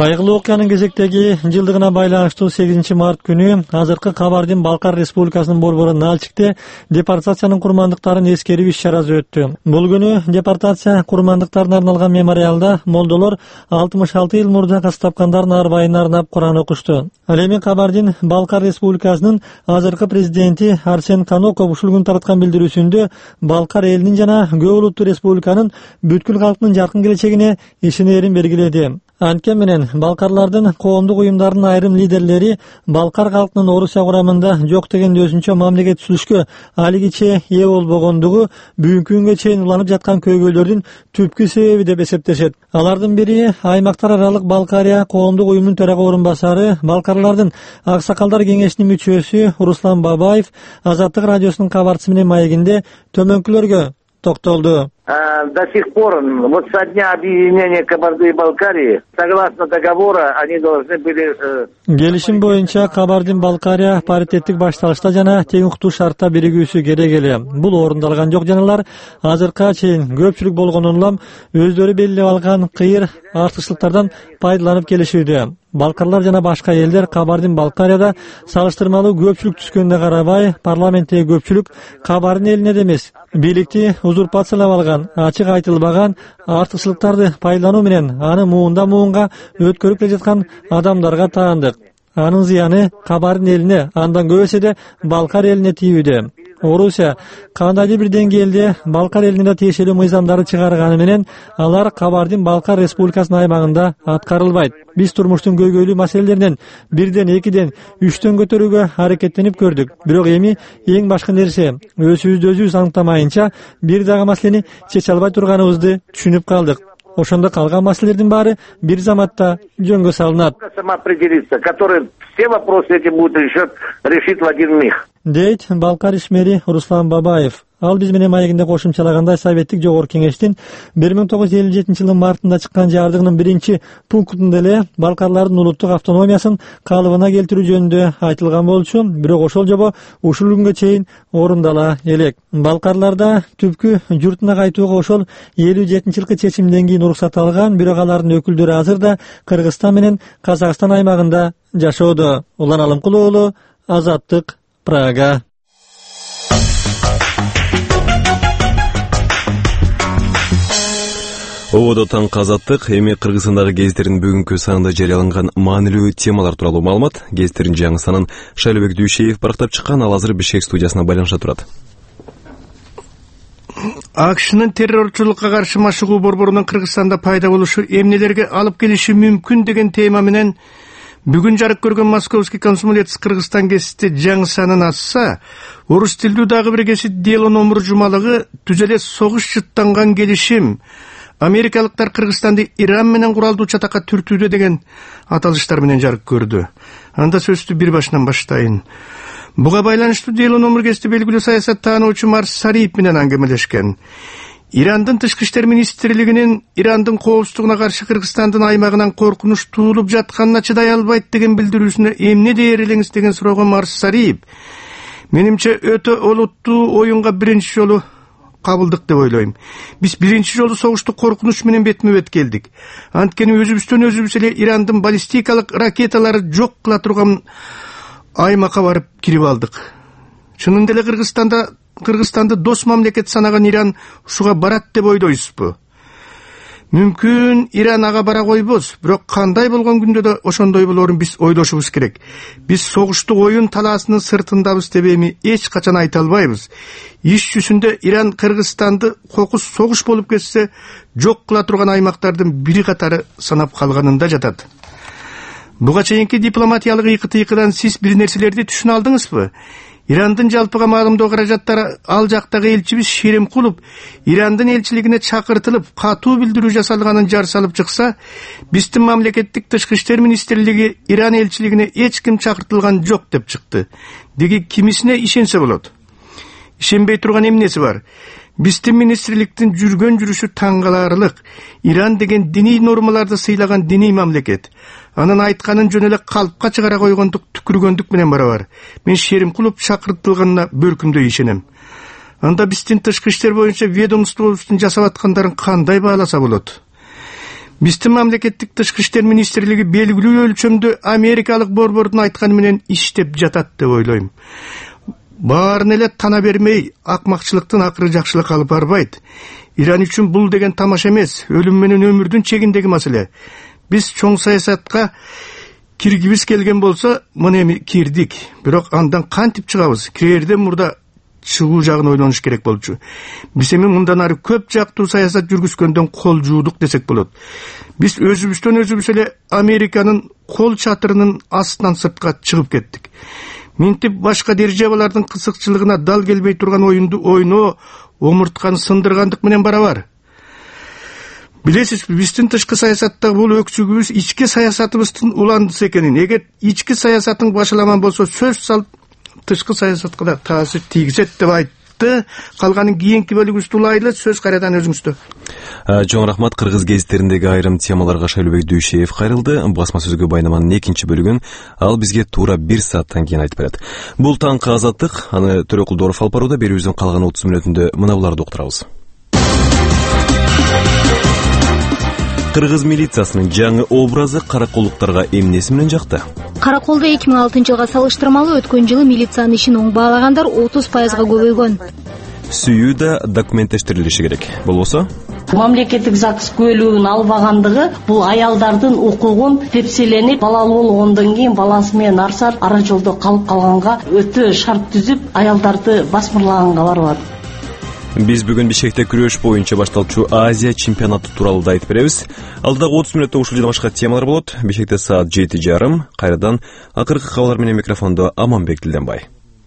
Кайгылуу окуянын кезектеги жылдыгына байланыштуу сегизинчи март күнү азыркы Кабардин-Балкар Республикасынын борбору Налчикте депортациянын курмандыктарын эскерип иш-чарасы өттү. Бул күнү депортация курмандыктарына арналган мемориалда молдолор алтымыш алты жыл мурда каза тапкандардын арбайына арнап Куран окушту. Ал эми Кабардин-Балкар Республикасынын азыркы президенти Арсен Каноков ушул күнү тараткан билдирүүсүндө Балкар элинин жана көп улуттуу республиканын бүткүл калктын жаркын келечегине ишенерин белгиледи. Анткени менен балкарлардын коомдук уюмдарынын айрым лидерлери балкар калкынын Орусия курамында жок деген өзүнчө мамлекет түзүшкө алигиче ээ болбогондугу бүгүнкү күнгө чейин уланып жаткан көйгөйлөрдүн түпкү себеби деп эсептешет. Алардын бири аймактар аралык Балкария коомдук уюмунун төрага орун басары, балкарлардын аксакалдар кеңешинин мүчөсү Руслан Бабаев Азаттык радиосунун кабарчысы менен маегинде төмөнкүлөргө токтолду. До сих пор, вот со дня объединения Кабарды и Балкарии, согласно договора, они должны были... Келишим боюнча Кабардин-Балкария паритеттик башталышта жана тең укуктуу шартта биригүүсү керек эле. Бул орундалган жок жаналар азыркыга чейин көпчүлүк болгонун улам өздөрү белгилеп алган кыйыр артыкчылыктардан пайдаланып келишүүдө. Балкарлар жана башка элдер Кабардин-Балкарияда салыштырмалуу көпчүлүк түскөнүнө карабай, парламенттеги көпчүлүк Кабардин элине да эмес, бийликти узурпациялап алган, ачык айтылбаган артыкчылыктарды пайдалануу менен аны муунда муунга өткөрүп келе жаткан адамдарга таандык. Анын зыяны Кабардин элине, андан көп эседе Балкар элине тийүүдө. Орусия кандайдыр бир деңгээлде Балкар элине да тиешелүү мыйзамдарды чыгарганы менен алар Кабардин-Балкар Республикасынын аймагында аткарылбайт. Биз турмуштун көйгөйлүү маселелеринен бирден, экиден, үчтөн көтөрүүгө аракеттенип көрдүк. Бирок эми эң башкы нерсе өзүбүздү өзүбүз аныктамайынча бир дагы маселени чече албай турганыбызды түшүнүп калдык. Ошондо калган маселелердин баары бир заматта жөнгө салынат. Все вопросы эти будут решить в один миг. Дейт Балкар ишмери Руслан Бабаев. Ал биз менен маегинде кошумчалагандай Советтик жогорку кеңештин бир миң тогуз жүз элүү жетинчи жылдын мартында чыккан жардыгынын биринчи пунктунда эле балкарлардын улуттук автономиясын калыбына келтирүү жөнүндө айтылган болчу, бирок ошол жобо ушул күнгө чейин орундала элек. Балкарларда түпкү журтуна кайтууга ошол элүү жетинчи жылкы чечимден кийин уруксат алган, бирок алардын өкүлдөрү азыр да Кыргызстан менен Казакстан аймагында жашоодо. Улан Алымкулуу уулу, Азаттык, Прага. Ободо таң Азаттык, эми Кыргызстандагы гезиттердин бүгүнкү санында жарыяланган маанилүү темалар тууралуу маалымат. Гезиттердин жаңы санын Шайлыбек Дүйшеев барктап чыккан, ал азыр Бишкек студиясына байланышта турат. АКШнын террорчулукка каршы машыгуу борборунун Кыргызстанда пайда болушу эмнелерге алып келиши мүмкүн деген тема менен бүгүн жарык көргөн Московский комсомолец Кыргызстан гезити жаңы санын ачса, орус тилдүү дагы бир гезит дело номер жумалыгы түз эле согуш жыттанган келишим, америкалыктар Кыргызстанды Иран менен куралдуу чатакка түртүүдө деген аталыштар менен жарык көрдү. Анда сөздү бир башынан баштайын. Буга байланыштуу дело номер гезити белгилүү саясаттануучу Марс Сариев менен аңгемелешкен. Ирандын тышкы иштер министрлигинин Ирандын коопсуздугуна каршы Кыргызстандын аймагынан коркунуч туулуп жатканына чыдай албайт деген билдирүүсүнө эмне дээр элеңиз деген суроого Марс Сариев: менимче өтө олуттуу оюнга биринчи жолу кабылдык деп ойлойм. Биз биринчи жолу согушту коркунуч менен бетме бет келдик. Анткени өзүбүздөн өзүбүз эле Ирандын баллистикалык ракеталары жок кыла турган аймакка барып кирип алдык. Чынында эле Кыргызстанда Кыргызстанды дос мамлекет санаган Иран ушуга барат деп ойлойсузбу? Мүмкүн Иран ага бара койбос, бирок кандай болгон күндө да ошондой болорун биз ойлошубуз керек. Биз согуштук оюн талаасынын сыртындабыз деп эми эч качан айта албайбыз. Иш жүзүндө Иран Кыргызстанды кокус согуш болуп кетсе жок кыла турган аймактардын бири катары санап калганында жатат. Буга чейинки дипломатиялык ыкы-тыйкыдан сиз бир нерселерди түшүнө алдыңызбы? Ирандын жалпыга маалымдоо каражаттары ал жактагы элчибиз Шеремкулов Ирандын элчилигине чакыртылып, катуу билдирүү жасалганын жар салып чыкса, биздин мамлекеттик тышкы иштер министрлиги Иран элчилигине эч ким чакыртылган жок деп чыкты. Деги кимисине ишенсе болот? Ишенбей турган эмнеси бар? Биздин министрликтин жүргөн жүрүшү таң каларлык. Иран деген диний нормаларды сыйлаган диний мамлекет. Анын айтканын жөн эле калпка чыгара койгондук, түкүргөндүк менен барабар. Мен Шеремкулов чакыртылганына бөркүмдөй ишенем. Анда биздин тышкы иштер боюнча ведомствобуздун жасап аткандарын кандай бааласа болот? Биздин мамлекеттик тышкы иштер министрлиги белгилүү өлчөмдө америкалык борбордун айтканы менен иштеп жатат деп ойлойм. Баарын эле тана бермей, акмакчылыктын акыры жакшылык алып барбайт. Иран үчүн бул деген тамаша эмес, өлүм менен өмүрдүн чегиндеги маселе. Биз чоң саясатка киргибиз келген болсо, мына эми кирдик. Бирок андан кантип чыгабыз? Кирерден мурда чыгуу жагын ойлонуш керек болчу. Биз эми мындан ары көп жактуу саясат жүргүзгөндөн кол жуудук десек болот. Биз өзүбүздөн өзүбүз эле Американын кол чатырынын астынан сыртка чыгып кеттик. Минтип башка державалардын кызыкчылыгына дал келбей турган оюнду ойноо омуртканы сындыргандык менен барабар. Билесизби, биздин тышкы саясаттагы бул өксүгүбүз ички саясатыбыздын уландысы экенин. Эгер ички саясатын башаламан болсо, сөз салып тышкы саясатка да таасир тийгизет деп айтты. Калганын кийинки бөлүгүбүздү улайлы, сөз кайрадан өзүңүздө. Жоң рахмат. Кыргыз гезиттериндеги айрым темаларга Шайлообек Дүйшеев кайрылды. Басма сөзгө байнаманын экинчи бөлүгүн ал бизге туура бир сааттан кийин айтып берет. Бул таңкы азаттык, аны Төрөкулдоров алып барууда. Берүүбүздүн калган отуз мүнөтүндө мына буларды уктурабыз. Кыргыз милициясынын жаңы образы караколдуктарга эмнеси менен жакты? Караколдо эки миң алтынчы жылга салыштырмалуу өткөн жылы милициянын ишин оң баалагандар отуз пайызга көбөйгөн. Сүйүү да документтештирилиши керек. Болбосо? Мамлекеттик ЗАГС күбөлүгүн албагандыгы бул аялдардын укугун тепселенип, балалуу болгондон кийин баласы менен арсар ара жолдо калып калганга өтө шарт түзүп, аялдарды басмырлаганга барып атат. Биз бүгүн Бишкекте күрөш боюнча башталчу Азия чемпионаты тууралуу да айтып беребиз. Алдагы отуз мүнөттө ушул жана башка темалар болот. Бишкекте саат жети жарым. Кайрадан акыркы кабарлар менен микрофондо Аманбек Дилденбай.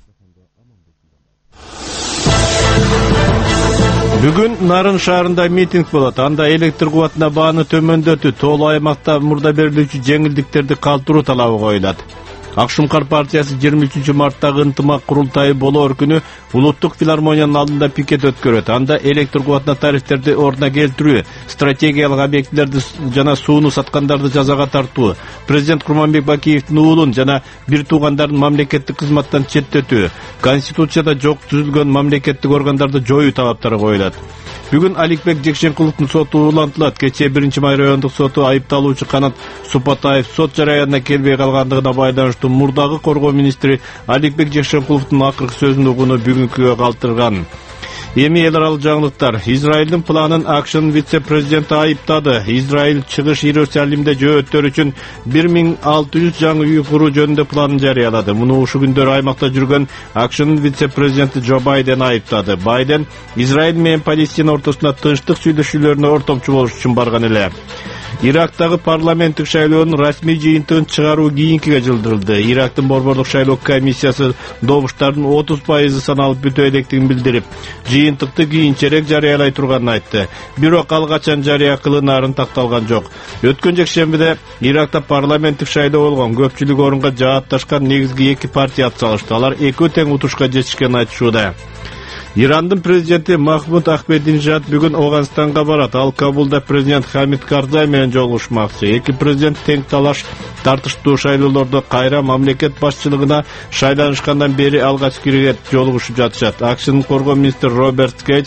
Бүгүн Нарын шаарында митинг болот. Анда электр кубатына бааны төмөндөтүү, тоолуу аймакта мурда берилүүчү жеңилдиктерди калтыруу талабы коюлат. Ак Шумкар партиясы жыйырма үчүнчү марттагы ынтымак курултайы болоор күнү улуттук филармониянын алдында пикет өткөрөт. Анда электр кубатына тарифтерди ордуна келтирүү, стратегиялык объектилерди жана сууну саткандарды жазага тартуу, президент Курманбек Бакиевдин уулун жана бир туугандарын мамлекеттик кызматтан четтетүү, конституцияда жок түзүлгөн мамлекеттик органдарды жоюу талаптары коюлат. Бүгүн Аликбек Жекшенкуловдун соту улантылат. Кечээ биринчи май райондук соту айыпталуучу Канат Супатаев сот жараянына келбей калгандыгына байланыштуу мурдагы коргоо министри Аликбек Жекшенкуловдун акыркы сөзүн угууну бүгүнкүгө калтырган. Эми эл аралык жаңылыктар. Израилдин планын АКШнын вице-президенти айыптады. Израиль чыгыш Иерусалимде жөөттөр үчүн бир миң алты жүз жаңы үй куруу жөнүндө планын жарыялады. Муну ушул күндөрү аймакта жүргөн АКШнын вице-президенти Джо Байден айыптады. Байден Израиль менен Палестина ортосунда тынчтык сүйлөшүүлөрүнө ортомчу болуш үчүн барган эле. Ирактагы парламенттик шайлоонун расмий жыйынтыгын чыгаруу кийинкиге жылдырылды. Ирактын борбордук шайлоо комиссиясы добуштардын отуз пайызы саналып бүтө электигин билдирип, жыйынтыкты кийинчерээк жарыялай турганын айтты. Бирок ал качан жарыя кылынаарын такталган жок. Өткөн жекшембиде Иракта парламенттик шайлоо болгон. Көпчүлүк орунга жаатташкан негизги эки партия атсалышты. Алар экөө тең утушка жетишкенин айтышууда. Ирандын президенти Махмуд Ахмединежад бүгүн Оганстанга барат. Ал Кабулда президент Хамид Карзай менен жолугушмакчы. Эки президент тең талаш тартыштуу шайлоолордо кайра мамлекет башчылыгына шайланышкандан бери алгачкы ирет жолугушуп жатышат. АКШнын коргоо министри Роберт Гейдж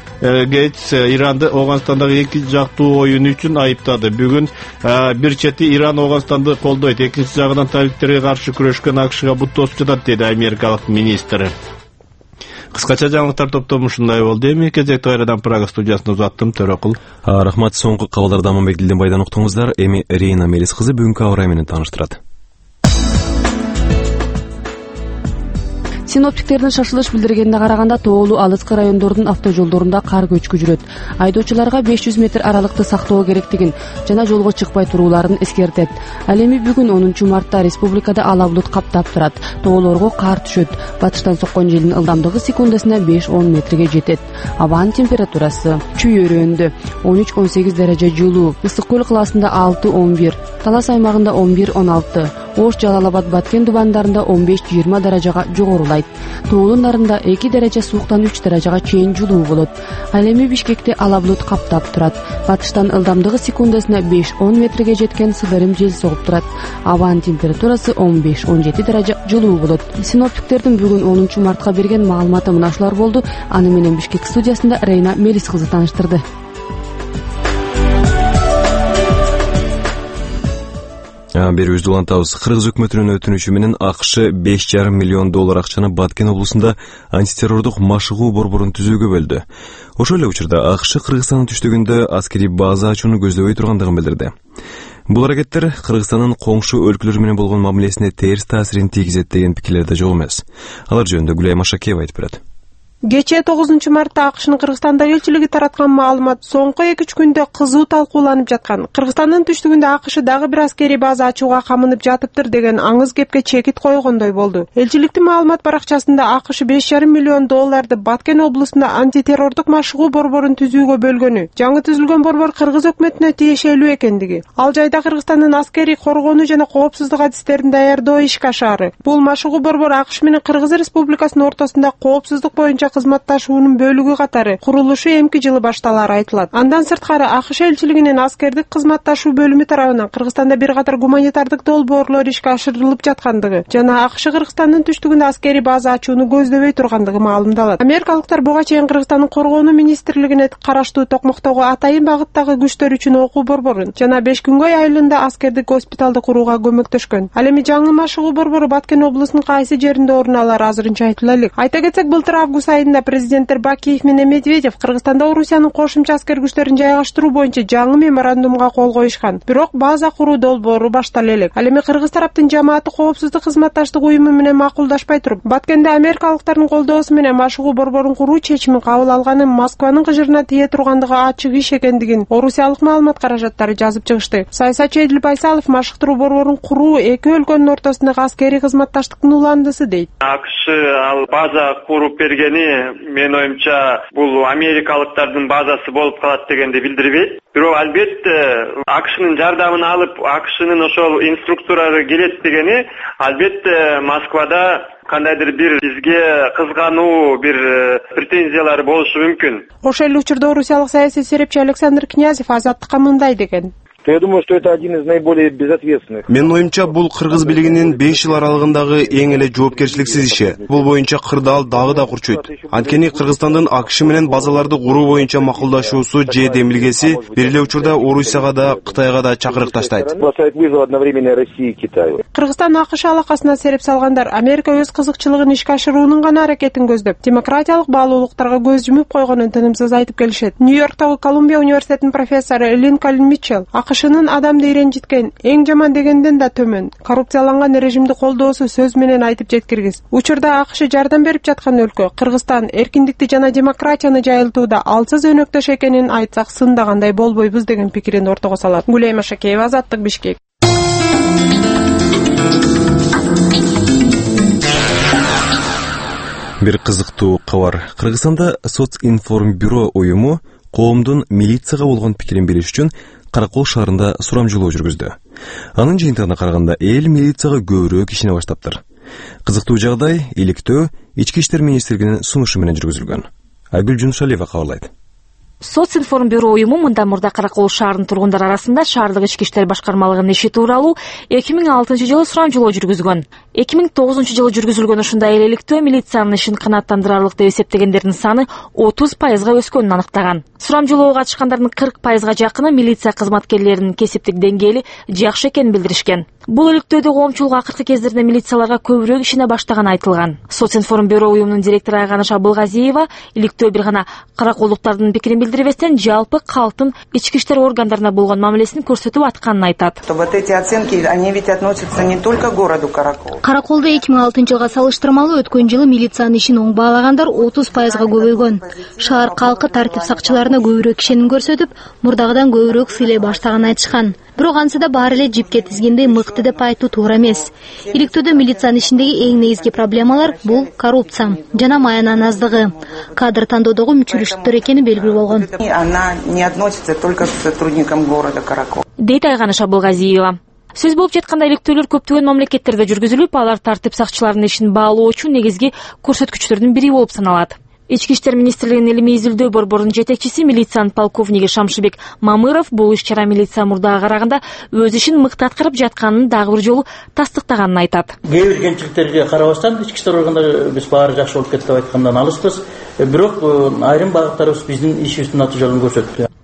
Гейтс Иранды Оганстандагы эки жактуу оюну үчүн айыптады. Бүгүн бир чети Иран Оганстанды колдойт, экинчи жагынан талиптерге каршы күрөшкөн АКШга бут тосуп жатат, деди америкалык министр. Кыскача жаңылыктар топтому ушундай болду. Эми кезекти кайрадан Прага студиясына узаттым. Төрөкул. Рахмат. Соңку кабарларды Аманбек Дилденбайдан уктуңуздар. Эми Рейна Мелис кызы бүгүнкү аба ырайы менен тааныштырат. Синоптиктердин шашылыш билдиргенине караганда тоолуу алыскы райондордун автожолдорунда кар көчкү жүрөт. Айдоочуларга беш жүз метр аралыкты сактоо керектигин жана жолго чыкпай турууларын эскертет. Ал эми бүгүн онунчу мартта республикада ала булут каптап турат. Тоолорго кар түшөт. Батыштан соккон желдин ылдамдыгы секундасына беш он метрге жетет. Абанын температурасы чүй-өрөөндө он үч он сегиз даража жылуу, Ысык көл кылаасында алты он бир, Талас аймагында он бир он алты, Ош, Жалал-Абад, Баткен дубандарында он беш жыйырма даражага жогорулайт. Тоолуу нарында эки даража сууктан үч даражага чейин жылуу болот. Ал эми Бишкекте ала булут каптап турат. Батыштан ылдамдыгы секундасына беш он метрге жеткен сыдырым жел согуп турат. Абанын температурасы он беш он жети даража жылуу болот. Синоптиктердин бүгүн онунчу мартка берген маалыматы мына ушулар болду. Аны менен Бишкек студиясында Рейна Мелис кызы тааныштырды. Берүүбүздү улантабыз. Кыргыз өкмөтүнүн өтүнүшү менен АКШ беш жарым миллион доллар акчаны Баткен облусунда антитеррордук машыгуу борборун түзүүгө бөлдү. Ошол эле учурда АКШ Кыргызстандын түштүгүндө аскерий база ачууну көздөбөй тургандыгын билдирди. Бул аракеттер Кыргызстандын коңшу өлкөлөр менен болгон мамилесине терс таасирин тийгизет деген пикирлер да жок эмес. Алар жөнүндө Гүлай Машакеева айтып берет. Кечээ тогузунчу мартта АКШнын Кыргызстандагы элчилиги тараткан маалымат соңку эки үч күндө кызуу талкууланып жаткан. Кыргызстандын түштүгүндө АКШ дагы бир аскерий база ачууга камынып жатыптыр деген аңыз кепке чекит койгондой болду. Элчиликтин маалымат баракчасында АКШ беш жарым миллион долларды Баткен облусунда антитеррордук машыгуу борборун түзүүгө бөлгөнү, жаңы түзүлгөн борбор Кыргыз өкмөтүнө тиешелүү экендиги, ал жайда Кыргызстандын аскерий коргонуу жана коопсуздук адистерин даярдоо ишке ашаары. Бул машыгуу борбор АКШ менен Кыргыз Республикасынын ортосунда коопсуздук боюнча кызматташуунун бөлүгү катары курулушу эмки жылы башталары айтылат. Андан сырткары АКШ элчилигинин аскердик кызматташуу бөлүмү тарабынан Кыргызстанда бир катар гуманитардык долбоорлор ишке ашырылып жаткандыгы жана АКШ Кыргызстандын түштүгүндө аскерий база ачууну көздөбөй тургандыгы маалымдалат. Америкалыктар буга чейин Кыргызстандын коргонуу министрлигине караштуу Токмоктогу атайын багыттагы күчтөр үчүн окуу борборун жана Бешкүнгөй айылында аскердик госпиталды курууга көмөктөшкөн. Ал эми жаңы машыгуу борбору Баткен облусунун кайсы жеринде орун алары азырынча айтыла элек. Айта кетсек, былтыр август айында президенттер Бакиев менен Медведев Кыргызстанда Орусиянын кошумча аскер күчтөрүн жайгаштыруу боюнча жаңы меморандумга кол коюшкан. Бирок база куруу долбоору баштала элек. Ал эми Кыргыз тараптын жамааты коопсуздук кызматташтык уюму менен макулдашпай туруп, Баткенде америкалыктардын колдоосу менен машыгуу борборун куруу чечимин кабыл алганы Москванын кыжырына тие тургандыгы ачык иш экендигин орусиялык маалымат каражаттары жазып чыгышты. Саясатчы Эдил Байсалов машыктыруу борборун куруу эки өлкөнүн ортосундагы аскерий кызматташтыктын уландысы дейт. АКШ ал база куруп бергени, мен оюмча, бул америкалыктардын базасы болуп калат дегенди билдирбейт. Бирок албетте АКШнын жардамын алып, АКШнын ошол инструкторлору келет дегени, албетте Москвада кандайдыр бир бизге кызгануу, бир претензиялары болушу мүмкүн. Ошол эле учурда орусиялык саясий серепчи Александр Князев Азаттыкка мындай деген. Я думаю, что это один из наиболее безответственных. Менин оюмча, бул кыргыз бийлигинин беш жыл аралыгындагы эң эле жоопкерчиликсиз иши. Бул боюнча кырдаал дагы да курчуйт. Анткени Кыргызстандын АКШ менен базаларды куруу боюнча макулдашуусу же демилгеси бир эле учурда Орусияга да, Кытайга да чакырык таштайт. Кыргызстан АКШ алакасына сереп салгандар Америка өз кызыкчылыгын ишке ашыруунун гана аракетин көздөп, демократиялык баалуулуктарга көз жумуп койгонун тынымсыз айтып келишет. Нью-Йорктогу Колумбия университетинин профессору Линкольн Митчелл АКШнын адамды иренжиткен, эң жаман дегенден да төмөн, коррупцияланган режимди колдоосу сөз менен айтып жеткиргиз. Учурда АКШ жардам берип жаткан өлкө Кыргызстан эркиндикти жана демократияны жайылтууда алсыз өнөктөш экенин айтсак сындагандай болбойбуз деген пикирин ортого салат. Гүлай Машакеева, Азаттык, Бишкек. Бир кызыктуу кабар. Кыргызстанда Социнформбюро уюму коомдун милицияга болгон пикирин бериш үчүн Каракол шаарында сурамжылоо жүргүздү. Анын жыйынтыгына караганда эл милицияга көбүрөөк ишене баштаптыр. Кызыктуу жагдай иликтөө Ички иштер министрлигинин сунушу менен жүргүзүлгөн. Айгүл Жунушалиева кабарлайт. Социнформбюро уюму мында мурда Каракол шаарынын тургундары арасында шаардык ички иштер башкармалыгынын иши тууралуу эки миң алтынчы жылы сурамжылоо жүргүзгөн. эки миң тогузунчу жылы жүргүзүлгөн ушундай элеликтөө милициянын ишин канааттандырарлык деп эсептегендердин саны отуз пайызга өскөнүн аныктаган. Сурамжылоого катышкандардын кырк пайызга жакыны милиция кызматкерлеринин кесиптик деңгээли жакшы экенин билдиришкен. Бул иликтөөдө коомчулук акыркы кездерде милицияларга көбүрөөк ишене баштаганы айтылган. Социнформбюро уюмунун директору Айганыш Абылгазиева иликтөө бир гана караколдуктардын пикирин билдирбестен жалпы калктын ички иштер органдарына болгон мамилесин көрсөтүп атканын айтат. Вот эти оценки, они ведь относятся не только к городу Каракол. Караколдо эки миң алтынчы жылга салыштырмалуу өткөн жылы милициянын ишин оң баалагандар отуз пайызга көбөйгөн. Шаар калкы тартип сакчыларына көбүрөөк ишеним көрсөтүп, мурдагыдан көбүрөөк сыйлай баштаганын айтышкан. Бирок анысы да баары эле жипке тизгендей мыкты деп айтуу туура эмес. Иликтөөдө милициянын ишиндеги эң негизги проблемалар бул коррупция жана маянанын аздыгы. Кадр тандоодогу мүчүлүштүктөр экени белгилүү болгон. Она не относится только к сотрудникам города Каракол. Дейт Айганыш Абылгазиева. Сөз болуп жатканда иликтөөлөр көптөгөн мамлекеттерде жүргүзүлүп, алар тартип сакчыларынын ишин баалоочу негизги көрсөткүчтөрдүн бири болуп саналат. Ички иштер министрлигинин илимий изилдөө борборунун жетекчиси милициянын полковниги Шамшыбек Мамыров бул иш-чара милиция мурдага караганда өз ишин мыкты аткарып жатканын дагы бир жолу тастыктаганын айтат. Кээ бир кемчиликтерге карабастан ички иштер органдары биз баары жакшы болуп кетти деп айткандан алыспыз. Бирок айрым багыттарыбыз биздин ишибиздин натыйжаларын көрсөттү.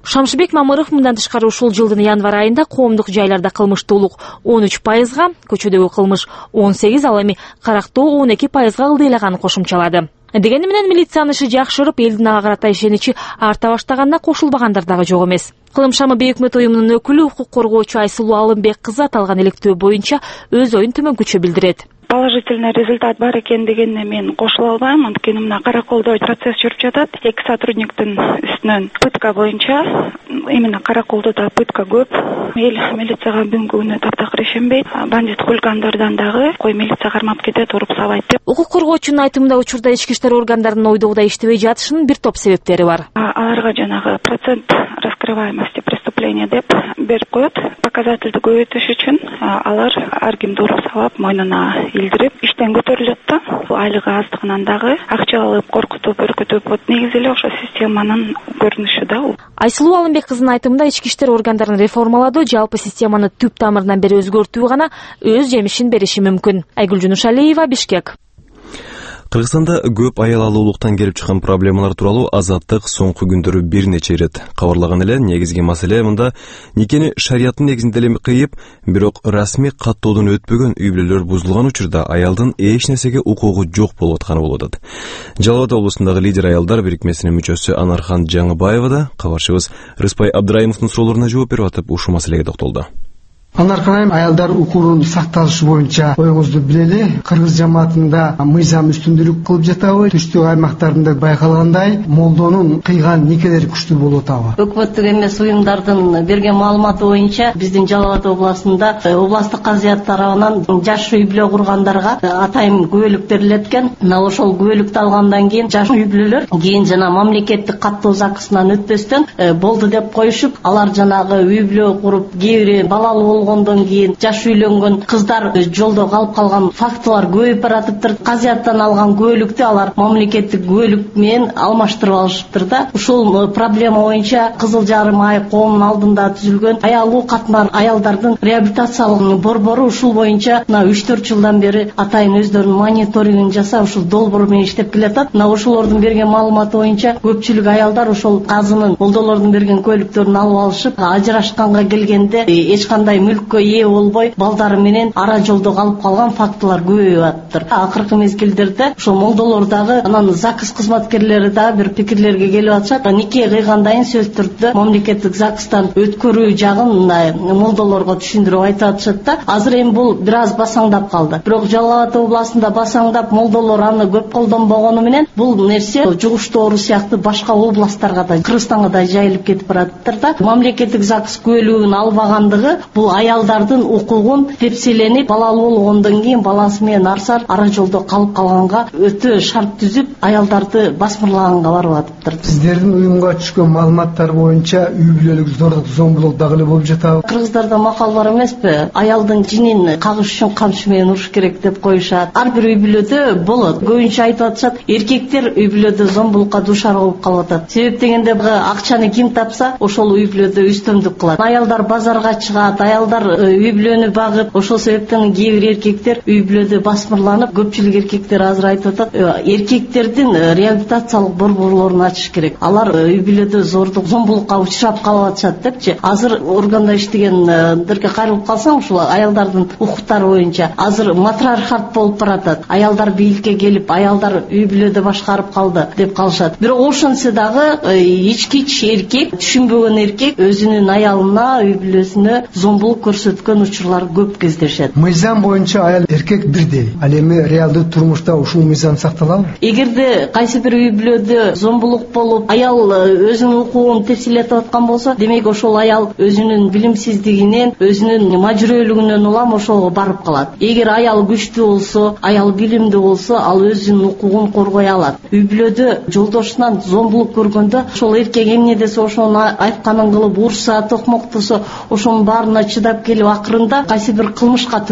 Шамшыбек Мамыров мындан тышкары ушул жылдын январь айында коомдук жайларда кылмыштуулук он үч пайызга, көчөдөгү кылмыш он сегиз, ал эми карактоо он эки пайызга ылдыйлаганын кошумчалады. Дегени менен милициянын иши жакшырып, элдин ага карата ишеничи арта баштаганына кошулбагандар дагы жок эмес. Кылым шамы бейөкмөт уюмунун өкүлү, укук коргоочу Айсулуу Алымбек кызы аталган иликтөө боюнча өз оюн төмөнкүчө билдирет. Положительный результат бар экендигине мен кошула албайм, анткени мына караколдо процесс жүрүп жатат. Эки сотрудниктин үстүнөн пытка боюнча, именно караколдо пытка көп. Эл милицияга бүгүнкү күнү таптакыр ишенбейт. Бандит хулигандардан дагы кой милиция кармап кетет, уруп сабайт деп. Укук коргоочунун айтымында учурда ички иштер органдарынын ойдогудай иштебей жатышынын бир топ себептери бар. Аларга жанагы процент раскрываемости преступления деп берип коет. Показательди көбөйтүш үчүн алар ар кимди уруп сабап, мойнуна илдирип иштен көтөрүлөт да. Айлыгы аздыгынан дагы акча алып, коркутуп, өркүтүп, вот негизи эле ошо системанын көрүнүшү да. Айсулуу Алымбек кызынын айтымында ички иштер органдарын реформалоодо жалпы системаны түп тамырынан бери өзгөртүү гана өз жемишин бериши мүмкүн. Айгүл Жунушалиева, Бишкек. Кыргызстанда көп аял алуулуктан келип чыккан проблемалар тууралуу Азаттык соңку күндөрү бир нече ирет кабарлаган эле. Негизги маселе мында никени шарияттын негизинде эле кыйып, бирок расмий каттоодон өтпөгөн үй бүлөлөр бузулган учурда аялдын эч нерсеге укугу жок болуп атканы болуп атат. Жалал Абад облусундагы лидер аялдар бирикмесинин мүчөсү Анархан Жаңыбаева да кабарчыбыз Рыспай Абдыраимовдун суроолоруна жооп берип атып, ушул маселеге токтолду. Анархан аялдар укугунун сакталышы боюнча оюңузду билели, кыргыз жамаатында мыйзам үстүндүлүк кылып жатабы? Түштүк аймактарында байкалгандай, молдонун кыйган никелери күчтүү болуп атабы? Өкмөттүк эмес уюмдардын берген маалыматы боюнча биздин Жалал Абад областында областтык казыят тарабынан жаш үй бүлө кургандарга атайын күбөлүк берилет экен. Мына ошол күбөлүктү алгандан кийин жаш үй бүлөлөр кийин жана мамлекеттик каттоо закысынан өтпөстөн болду деп коюшуп, алар жанагы үй бүлө куруп, кээ бири балалуу болгондон кийин жаш үйлөнгөн кыздар жолдо калып калган фактылар көбөйүп баратыптыр. Казыяттан алган күбөлүктү алар мамлекеттик күбөлүк менен алмаштырып алышыптыр да. Ушул проблема боюнча Кызыл Жарым ай коомдун алдында түзүлгөн аялуу катмар аялдардын реабилитациялык борбору ушул боюнча мына үч төрт жылдан бери атайын өздөрүнүн мониторингин жасап, ушул долбоор менен иштеп келатат. Мына ошолордун берген маалыматы боюнча көпчүлүк аялдар ошол казынын, молдолордун берген күбөлүктөрүн алып алышып, ажырашканга келгенде эч кандай мүлккө ээ болбой, балдары менен ара жолдо калып калган фактылар көбөйүп атыптыр. Акыркы мезгилдерде ошо молдолордагы анан ЗАГС кызматкерлери да бир пикирлерге келип атышат. Нике кыйгандан сөз түрдө мамлекеттик ЗАГСтан өткөрүү жагын молдолорго түшүндүрүп айтып атышат да. Азыр эми бул бир аз басаңдап калды. Бирок Жалал Абад областында басаңдап, молдолор аны көп колдонбогону менен бул нерсе Жугуш тоору сыяктуу башка областтарга да, Кыргызстанга да жайылып кетип баратыптыр да. Мамлекеттик ЗАГС күбөлүгүн албагандыгы бул аялдардын укугун тепселенип, балалуу болгондон кийин баласы менен арсар ара жолдо калып калганга өтө шарт түзүп, аялдарды басмырлаганга барып атыптыр. Сиздердин уюмга түшкөн маалыматтар боюнча үй бүлөлүк зордук, зомбулук дагы эле болуп жатабы? Кыргыздарда макал бар эмеспи? Аялдын жинин кагыш үчүн камчы менен уруш керек деп коюшат. Ар бир үй бүлөдө болот. Көбүнчө айтып атышат, эркектер үй бүлөдө зомбулукка дуушар болуп калып атат. Себеп дегенде акчаны ким тапса, ошол үй бүлөдө үстөмдүк кылат. Аялдар базарга чыгат, аялдар үй бүлөнү багып, ошол себептен кээ бир эркектер үй бүлөдө басмырланып, көпчүлүк эркектер азыр айтып атат, эркектердин реабилитациялык борборлорун ачыш керек. Алар үй бүлөдө зордук, зомбулукка учурап калып атышат депчи. Азыр органда иштегендерге кайрылып калсаң, ушул аялдардын укуктары боюнча азыр матриархат болуп баратат. Аялдар бийликке келип, аялдар үй бүлөдө башкарып калды деп калышат. Бирок ошонсо дагы ичкич эркек, түшүнбөгөн эркек өзүнүн аялына, үй бүлөсүнө зомбулук көрсөткөн учурлар көп кездешет. Мыйзам боюнча аял эркек бирдей. Ал эми реалдуу турмушта ушул мыйзам сакталабы? Эгерде кайсы бир үй бүлөдө зомбулук болуп, аял өзүнүн укугун тепселетип аткан болсо, демек ошол аял өзүнүн билимсиздигинен, өзүнүн мажүрөлүгүнөн улам ошого барып калат. Эгер аял күчтүү болсо, аял билимдүү болсо, ал өзүнүн укугун коргой алат. Үй бүлөдө жолдошунан зомбулук көргөндө, ошол эркек эмне десе ошонун айтканын кылып, урса, токмоктосо, ошонун баарына чыдап келип акырында кайсы бир кылмышка түртөт.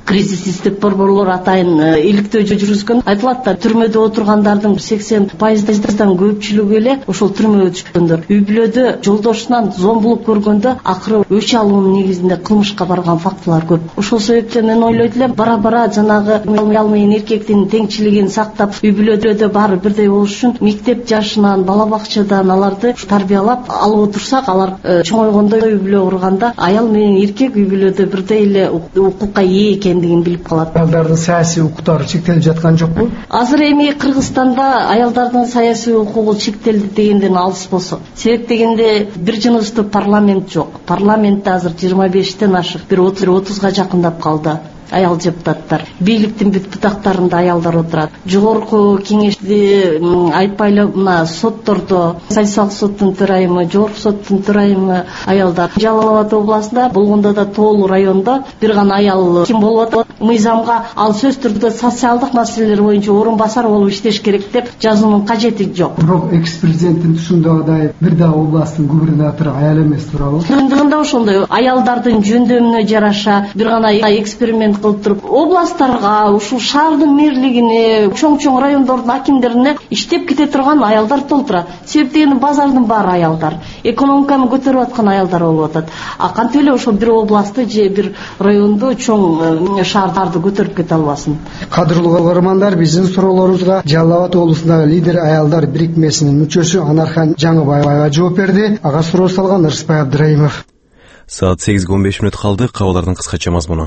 кризистик борборлор атайын иликтөө жүргүзгөн. Айтылат да түрмөдө отургандардын сексен пайыздан көпчүлүгү эле ошол түрмөгө түшкөндөр. Үй бүлөдө жолдошунан зомбулук көргөндө акыры өч алуунун негизинде кылмышка барган фактылар көп. Ошол себептен мен ойлойт элем, бара-бара жанагы аял менен эркектин теңчилигин сактап, үй бүлөдө баары бирдей болуш үчүн мектеп жашынан, бала бакчадан аларды тарбиялап алып отурсак, алар чоңойгондо үй бүлө курганда аял менен эркек үй бүлөдө бирдей эле укукка ээ экендигин билип калат. Аялдардын саясий укуктары чектелип жаткан жокпу? Азыр эми Кыргызстанда аялдардын саясий укугу чектелди дегенден алыс болсо. Себеп дегенде бир жыныстуу парламент жок. Парламентте азыр жыйырма бештен ашык, бир отузга жакындап калды. Аял депутаттар, бийликтин бүт бутактарында аялдар отурат. Жогорку кеңешти айтпайлы мына соттордо, Конституциялык соттун төрайымы, жогорку соттун төрайымы аялдар. Жалал Абад областында, болгондо да Тоолу районунда бир гана аял ким болуп атат? Мыйзамга ал сөз түрдө социалдык маселелер боюнча орун басар болуп иштеш керек деп жазуунун кажети жок. Бирок экс-президенттин түшүндөгүдөй бир да областтын губернатору аял эмес туурабы? Түшүндүгүндө ошондой аялдардын жөндөмүнө жараша бир гана эксперимент кылып туруп, областтарга, ушул шаардын мэрлигине, чоң-чоң райондордун акимдерине иштеп кете турган аялдар толтура. Себеп дегенде базардын баары аялдар, экономиканы көтөрүп аткан аялдар болуп атат. А кантип эле ошол бир областты же бир районду, чоң шаардарды көтөрүп кете албасын? Кадырлуу көрөрмандар, биздин суроолорубузга Жалал Абад облусундагы лидер аялдар бирикмесинин мүчөсү Анархан Жаңыбаева жооп берди. Ага суроо салган Ырысбай Абдыраимов. Саат сегизге он беш мүнөт калды. Кабарлардын кыскача мазмуну.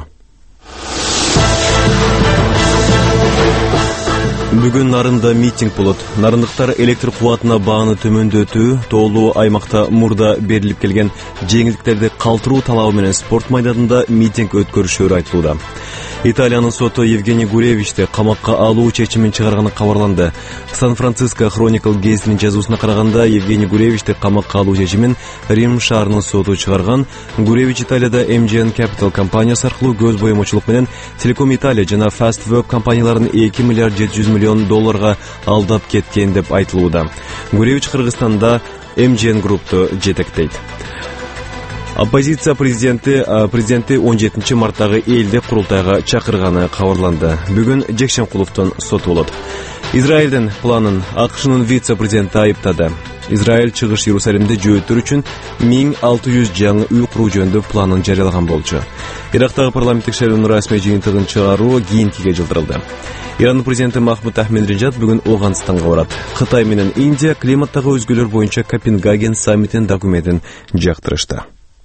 Бүгүн Нарында митинг болот. Нарындыктар электр кубатына бааны төмөндөтүү, тоолуу аймакта мурда берилип келген жеңилдиктерди калтыруу талабы менен спорт майданында митинг өткөрүшөрү айтылууда. Италиянын соту Евгений Гуревичти камакка алуу чечимин чыгарганы кабарланды. Сан-Франциско Хроникл гезитинин жазуусуна караганда, Евгений Гуревичти камакка алуу чечимин Рим шаарынын соту чыгарган. Гуревич Италияда эм джи эн Capital компаниясы аркылуу көз боемочулук менен Telecom Italia жана Fast Web компанияларын эки миллиард жети жүз миллион долларга алдап кеткен деп айтылууда. Гуревич Кыргызстанда эм джи эн Group'ту жетектейт. Оппозиция президенти президенти он жетинчи марттагы элдик курултайга чакырганы кабарланды. Бүгүн Жекшенкуловдун соту болот. Израилдин планын АКШнын вице-президенти айыптады. Израиль чыгыш Иерусалимде жөөттөр үчүн миң алты жүз жаңы үй куруу жөнүндө планын жарыялаган болчу. Ирактагы парламенттик шайлоонун расмий жыйынтыгын чыгаруу кийинкиге жылдырылды. Иран президенти Махмуд Ахмединежад бүгүн Оганстанга барат. Кытай менен Индия климаттагы өзгөлөр боюнча Копенгаген саммитинин документин жактырышты.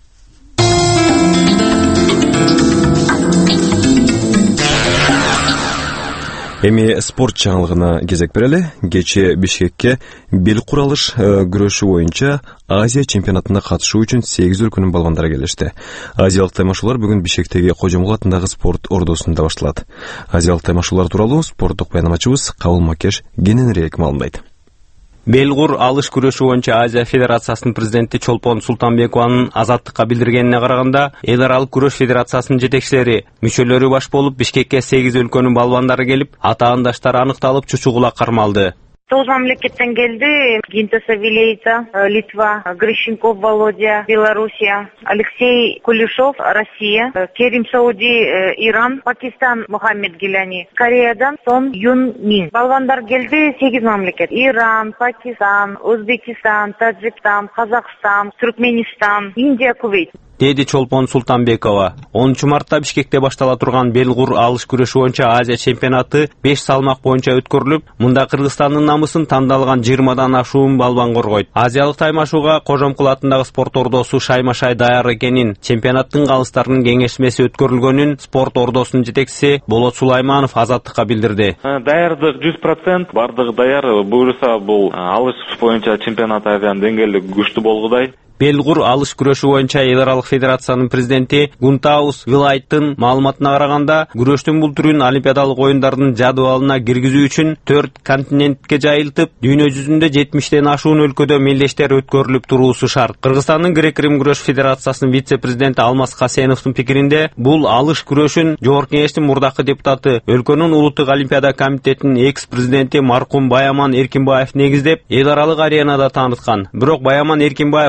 Эми спорт жаңылыгына кезек берели. Кече Бишкекке бел куралыш күрөшү боюнча Азия чемпионатына катышуу үчүн сегиз өлкөнүн балбандары келишти. Азиялык таймашуулар бүгүн Бишкектеги Кожомгул атындагы спорт ордосунда башталат. Азиялык таймашуулар тууралуу спорттук баянамачыбыз Кабыл Макеш кененирээк маалымдайт. Белгур алыш күрөшү боюнча Азия Федерациясынын президенти Чолпон Султанбекованын азаттыкка билдиргенине караганда, эл аралык күрөш федерациясынын жетекчилери, мүчөлөрү баш болуп Бишкекке сегиз өлкөнүн балбандары келип, атаандаштары аныкталып чучугула кармалды. Тоғыз мамлекеттен келді. Гинта Савелейца, Литва, Грищенков Володя, Белоруссия, Алексей Кулешов, Россия, Керим Сауди, Иран, Пакистан, Мухаммед Гилани, Кореядан Сон Юн Мин. Балбандар келді сегиз мамлекет. Иран, Пакистан, Өзбекистан, Таджикстан, Казакстан, Түркменистан, Индия, Кувейт. Деди Чолпон Султанбекова. онунчу мартта Бишкекте баштала турган белгур алыш күрөшү боюнча Азия чемпионаты беш салмак боюнча өткөрүлүп, мында Кыргызстандын намысын тандалган жыйырмадан ашуун балбан коргойт. Азиялык таймашууга Кожомкул атындагы спорт ордосу шаймашай даяр экенин, чемпионаттын калыстарынын кеңешмеси өткөрүлгөнүн спорт ордосунун жетекчиси Болот Сулайманов азаттыкка билдирди. Даярдык жүз процент, бардыгы даяр. Буюрса бул алыш боюнча чемпионат Азиянын деңгээли күчтүү болгудай. Белгур алыш күрөшү боюнча эл аралык федерациянын президенти Гунтаус Вилайттын маалыматына караганда, күрөштүн бул түрүн олимпиадалык оюндардын жадыбалына киргизүү үчүн төрт континентке жайылтып, дүйнө жүзүндө жетимиштен ашуун өлкөдө мелдештер өткөрүлүп туруусу шарт. Кыргызстандын грек-рим күрөш федерациясынын вице-президенти Алмаз Касеновдун пикиринде, бул алыш күрөшүн Жогорку кеңештин мурдакы депутаты, өлкөнүн улуттук олимпиада комитетинин экс-президенти маркум Баяман Эркинбаев негиздеп, эл аралык аренада тааныткан. Бирок Баяман Эркинбаев каза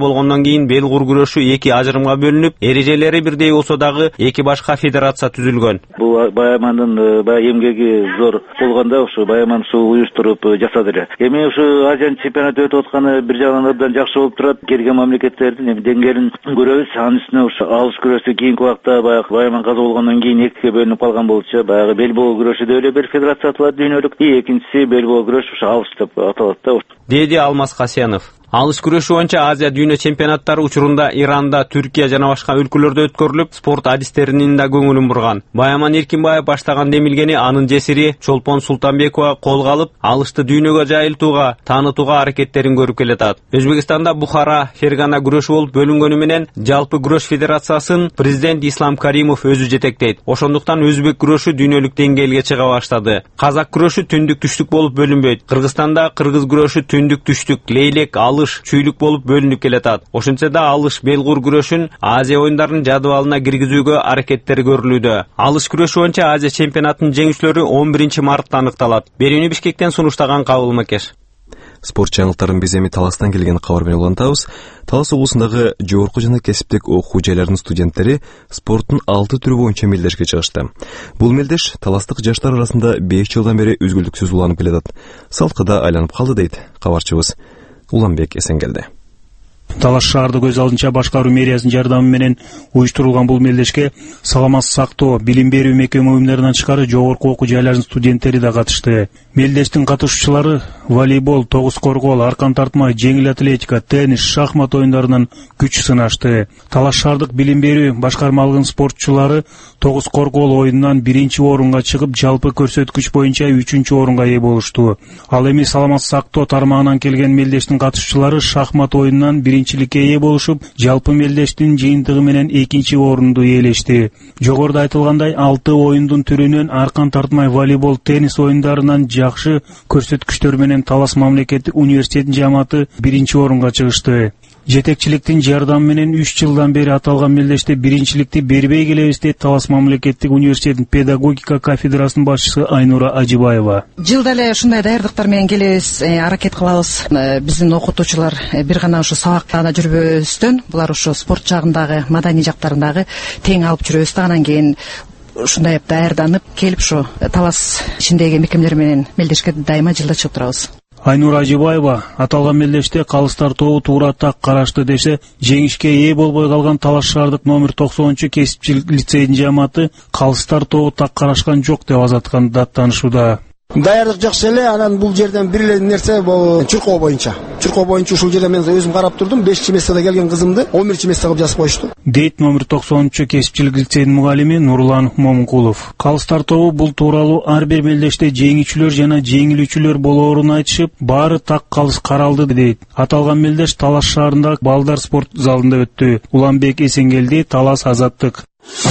болгондон кийин белгур күрөшү эки ажырымга бөлүнүп, эрежелери бирдей болсо дагы эки башка федерация түзүлгөн. Бул Байамандын баягы эмгеги зор болгондо ушу Байаман ушул уюштуруп жасады эле. Эми ушу Азия чемпионаты өтүп атканы бир жагынан абдан жакшы болуп турат. Келген мамлекеттердин эми деңгээлин көрөбүз. Анын үстүнө ушу алыш күрөшү кийинки убакта баягы Байаман каза болгондон кийин экиге бөлүнүп калган болчу. Баягы бел боо күрөшү эле бир федерация аталат дүйнөлүк. Экинчиси бел боо күрөш ушу алыш деп аталат да. Деди Алмаз Касьянов. Алыш күрөшү боюнча Азия дүйнө чемпионаттары учурунда Иранда, Түркия жана башка өлкөлөрдө өткөрүлүп, спорт адистеринин да көңүлүн бурган. Байаман Эркинбаев баштаган демилгени анын жесири Чолпон Султанбекова колго алып, алышты дүйнөгө жайылтууга, таанытууга аракеттерин көрүп келатат. Өзбекстанда Бухара, Фергана күрөшү болуп бөлүнгөнү менен жалпы күрөш федерациясын президент Ислам Каримов өзү жетектейт. Ошондуктан өзбек күрөшү дүйнөлүк деңгээлге чыга баштады. Казак күрөшү түндүк-түштүк болуп бөлүнбөйт. Кыргызстанда кыргыз күрөшү түндүк-түштүк, лейлек, алыш, чүйлүк болуп бөлүнүп келатат. Ошентсе да алыш белгур күрөшүн Азия оюндарынын жадыбалына киргизүүгө аракеттери көрүлүүдө. Алыш күрөшү боюнча Азия чемпионатынын жеңүүчүлөрү он биринчи мартта аныкталат. Берүүнү Бишкектен сунуштаган Кабыл Макеш. Спорт жаңылыктарын биз эми Таластан келген кабар менен улантабыз. Талас облусундагы жогорку жана кесиптик окуу жайларынын студенттери спорттун алты түрү боюнча мелдешке чыгышты. Бул мелдеш таластык жаштар арасында беш жылдан бери үзгүлтүксүз уланып келатат. Салткыда айланып калды дейт кабарчыбыз Уланбек Эсенгелди. Талас шаарды көз алдынча башкаруу мэриясынын жардамы менен уюштурулган бул мелдешке саламатсыз сактоо, билим берүү мекеме уюмдарынан тышкары жогорку окуу жайларынын студенттери да катышты. Мелдештин катышуучулары волейбол, тогуз коргоол, аркан тартма, жеңил атлетика, теннис, шахмат оюндарынан күч сынашты. Талас шаардык билим берүү башкармалыгынын спортчулары тогуз коргоол оюнунан биринчи орунга чыгып, жалпы көрсөткүч боюнча үчүнчү орунга ээ болушту. Ал эми саламатсыз сактоо тармагынан келген мелдештин катышуучулары шахмат оюнунан биринчиликке ээ болушуп, жалпы мелдештин жыйынтыгы менен экинчи орунду ээлешти. Жогоруда айтылгандай, алты оюндун түрүнөн аркан тартма, волейбол, теннис оюндарынан жакшы көрсөткүчтөр менен Талас мамлекеттик университетинин жамааты биринчи орунга чыгышты. Жетекчиликтин жардамы менен үч жылдан бери аталган мелдеште биринчиликти бербей келебиз дейт Талас мамлекеттик университетинин педагогика кафедрасынын башчысы Айнура Ажибаева. Жылда эле ушундай даярдыктар менен келебиз, аракет кылабыз. Биздин окутуучулар бир гана ушу сабак гана жүрбөстөн, булар ушу спорт жагындагы, маданий жактарындагы тең алып жүрөбүз да, анан кийин ушундай даярданып келип ушу Талас ичиндеги мекемелер менен мелдешке дайыма жылда чыгып турабыз. Айнура Ажибаева аталган мелдеште калыстар тобу туура так карашты десе, жеңишке ээ болбой калган Талас шаардык номер токсонунчу кесипчилик лицейдин жамааты калыстар тобу так карашкан жок деп азаткан даттанышууда. Даярдык жакшы эле, анан бул жерден бир эле нерсе бул чуркоо боюнча. Чуркоо боюнча ушул жерде мен өзүм карап турдум, бешинчи месседе келген кызымды он биринчи месте кылып жазып коюшту. Дейт номер токсонунчу кесипчилик лицейдин мугалими Нурлан Момункулов. Калыстар тобу бул тууралуу ар бир мелдеште жеңүүчүлөр жана жеңилүүчүлөр болоорун айтышып, баары так калыс каралды дейт. Аталган мелдеш Талас шаарындагы балдар спорт залында өттү. Уланбек Эсенгелди, Талас Азаттык.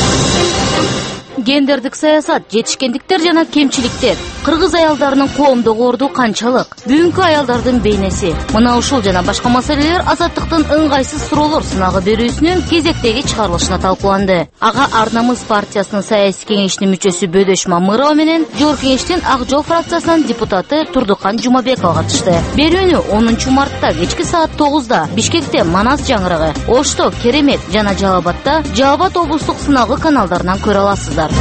Гендердик саясат, жетишкендиктер жана кемчиликтер, кыргыз аялдарынын коомдук орду канчалык, бүгүнкү аялдардын бейнеси, мына ушул жана башка маселелер Азаттыктын ыңгайсыз суроолор сынагы берүүсүнүн кезектеги чыгарылышына талкууланды. Ага Ар намыс партиясынын саясий кеңешинин мүчөсү Бөдөш Мамырова менен Жогорку кеңештин Ак жол фракциясынын депутаты Турдукан Жумабекова катышты. Берүүнү онунчу мартта кечки саат тогузда Бишкекте Манас жаңырыгы, Ошто, Керемет жана Жалал Абадта Жалал Абад облустук сынагы каналдарынан көрө аласыздар.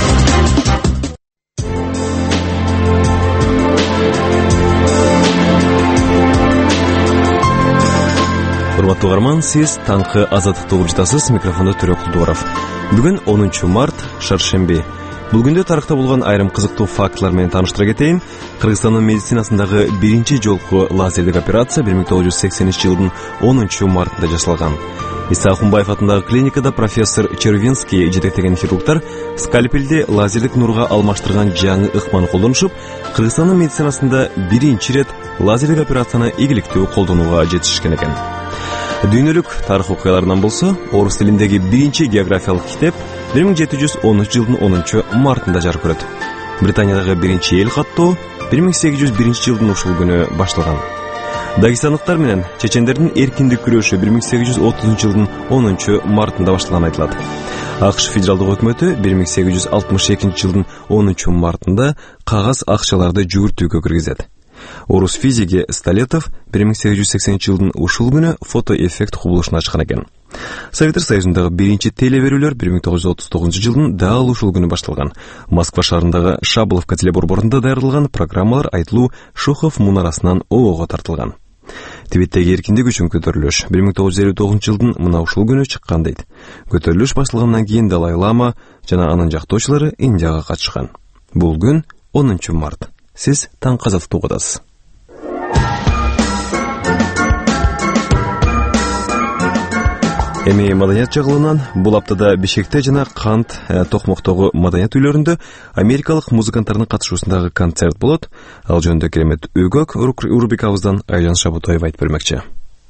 Урматтуу угарман, сиз таңкы Азаттыкты угуп жатасыз. Микрофондо Төрөк Кулдуаров. Бүгүн онунчу март, шаршемби. Бул күндө тарыхта болгон айрым кызыктуу фактылар менен тааныштыра кетейин. Кыргызстандын медицинасындагы биринчи жолку лазердик операция бир миң тогуз жүз сексенинчи жылдын онунчу мартында жасалган. Иса Ахунбаев атындагы клиникада профессор Червинский жетектеген хирургдар скальпелди лазердик нурга алмаштырган жаңы ыкманы колдонушуп, Кыргызстандын медицинасында биринчи рет лазердик операцияны ийгиликтүү колдонууга жетишкен экен. Дүйнөлүк тарых окуяларынан болсо, орус тилиндеги биринчи географиялык китеп бир миң жети жүз онунчу жылдын онунчу мартында жарык көрөт. Британиядагы биринчи эл каттоо бир миң сегиз жүз биринчи жылдын ушул күнү башталган. Дагестандыктар менен чечендердин эркиндик күрөшү бир миң сегиз жүз отузунчу жылдын онунчу мартында башталганы айтылат. АКШ федералдык өкмөтү бир миң сегиз жүз алтымыш экинчи жылдын онунчу мартында кагаз акчаларды жүгүртүүгө киргизет. Орус физиги Столетов бир миң сегиз жүз сексенинчи жылдын ушул күнү фотоэффект кубулушун ачкан экен. Советтер Союзундагы биринчи телеберүүлөр бир миң тогуз жүз отуз тогузунчу жылдын дал ушул күнү башталган. Москва шаарындагы Шаболовка телеборборунда даярдалган программалар айтылуу Шухов мунарасынан оого тартылган. Тибеттеги эркиндик үчүн көтөрүлүш бир миң тогуз жүз элүү тогузунчу жылдын мына ушул күнү чыккан дейт. Көтөрүлүш башталгандан кийин Далай Лама жана анын жактоочулары Индияга качышкан. Бул күн онунчу март. Сиз таң казат угудасыз. Эми маданият жагылынан бул аптада Бишкекте жана Кант Токмоктогу маданият үйлөрүндө америкалык музыканттардын катышуусундагы концерт болот. Ал жөнүндө керемет өгөк рубрикабыздан Айжан Шабутоева айтып бермекчи.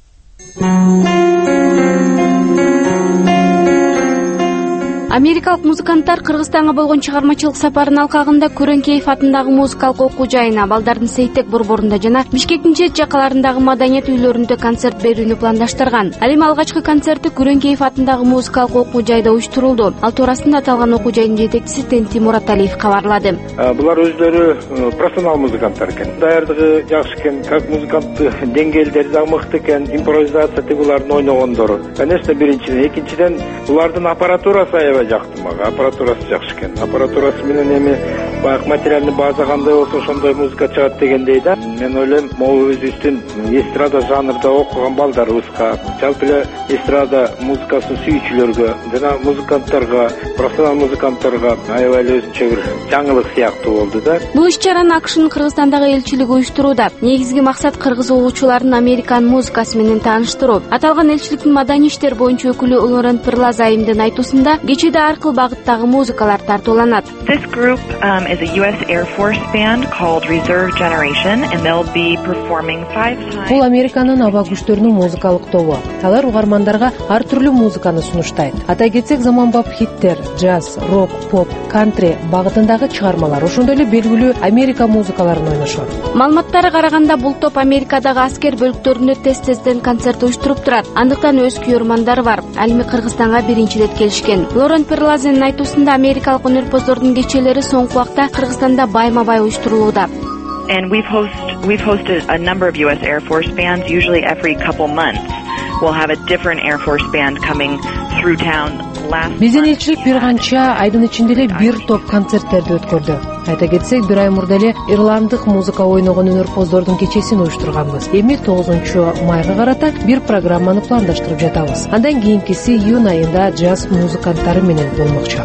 Америкалык музыканттар Кыргызстанга болгон чыгармачылык сапарынын алкагында Күрөнкеев атындагы музыкалык окуу жайына, Балдардын Сейтек борборунда жана Бишкектин чет жакаларындагы маданият үйлөрүндө концерт берүүнү пландаштырган. Ал эми алгачкы концерти Күрөнкеев атындагы музыкалык окуу жайда уюштурулду. Ал туурасында аталган окуу жайдын жетекчиси Тенти Мураталиев кабарлады. Булар өздөрү профессионал музыканттар экен. Даярдыгы жакшы экен, как музыкант деңгээлдери да мыкты экен, импровизация булардын ойногондору. Конечно, биринчиден, экинчиден булардын аппаратурасы аябай жакты мага. Аппаратурасы жакшы экен. Аппаратурасы менен эми баягы материальный база кандай болсо ошондой музыка чыгат дегендей да. Мен ойлойм, могу өзүбүздүн эстрада жанрда окуган балдарыбызга, жалпы эле эстрада музыкасын сүйүүчүлөргө жана музыканттарга, профессионал музыканттарга аябай эле өзүнчө бир жаңылык сыяктуу болду да. Бул иш-чараны АКШнын Кыргызстандагы элчилиги уюштурууда. Негизги максат кыргыз угуучуларын Американ музыкасы менен тааныштыруу. Аталган элчиликтин маданий иштер боюнча өкүлү Лорен Перлаз айымдын айтуусунда, кечээде ар кыл багыттагы музыкалар тартууланат. This group um, is a U S Air Force band called Reserve Generation and they'll be performing five times. Бул Американын аба күчтөрүнүн музыкалык тобу. Алар угармандарга ар түрлүү музыканы сунуштайт. Атай кетсек, заманбап хиттер, джаз, рок, поп, кантри багытындагы чыгармалар, ошондой эле белгилүү Америка музыкаларын ойношот. Маалыматтарга караганда, бул топ Америкадагы аскер бөлүктөрүндө тез-тезден концерт уюштуруп турат. Андыктан өз күйөрмандары бар. Ал эми Кыргызстанга биринчи ирет келишкен. Лорен Перлазенин айтуусунда, америкалык өнөрпоздордун кечелери соңку убакта Кыргызстанда байма-бай уюштурулууда. And we've host we've hosted a number of U S Air Force bands. Usually every couple months, we'll have a different Air Force band coming through town. Биздин элчилик бир канча айдын ичинде эле бир топ концерттерди өткөрдү. Айта кетсек, бир ай мурда эле ирландык музыка ойногон өнөрпоздордун кечесин уюштурганбыз. Эми тогузунчу майга карата бир программаны пландаштырып жатабыз. Андан кийинкиси июнь айында джаз музыканттары менен болмокчу.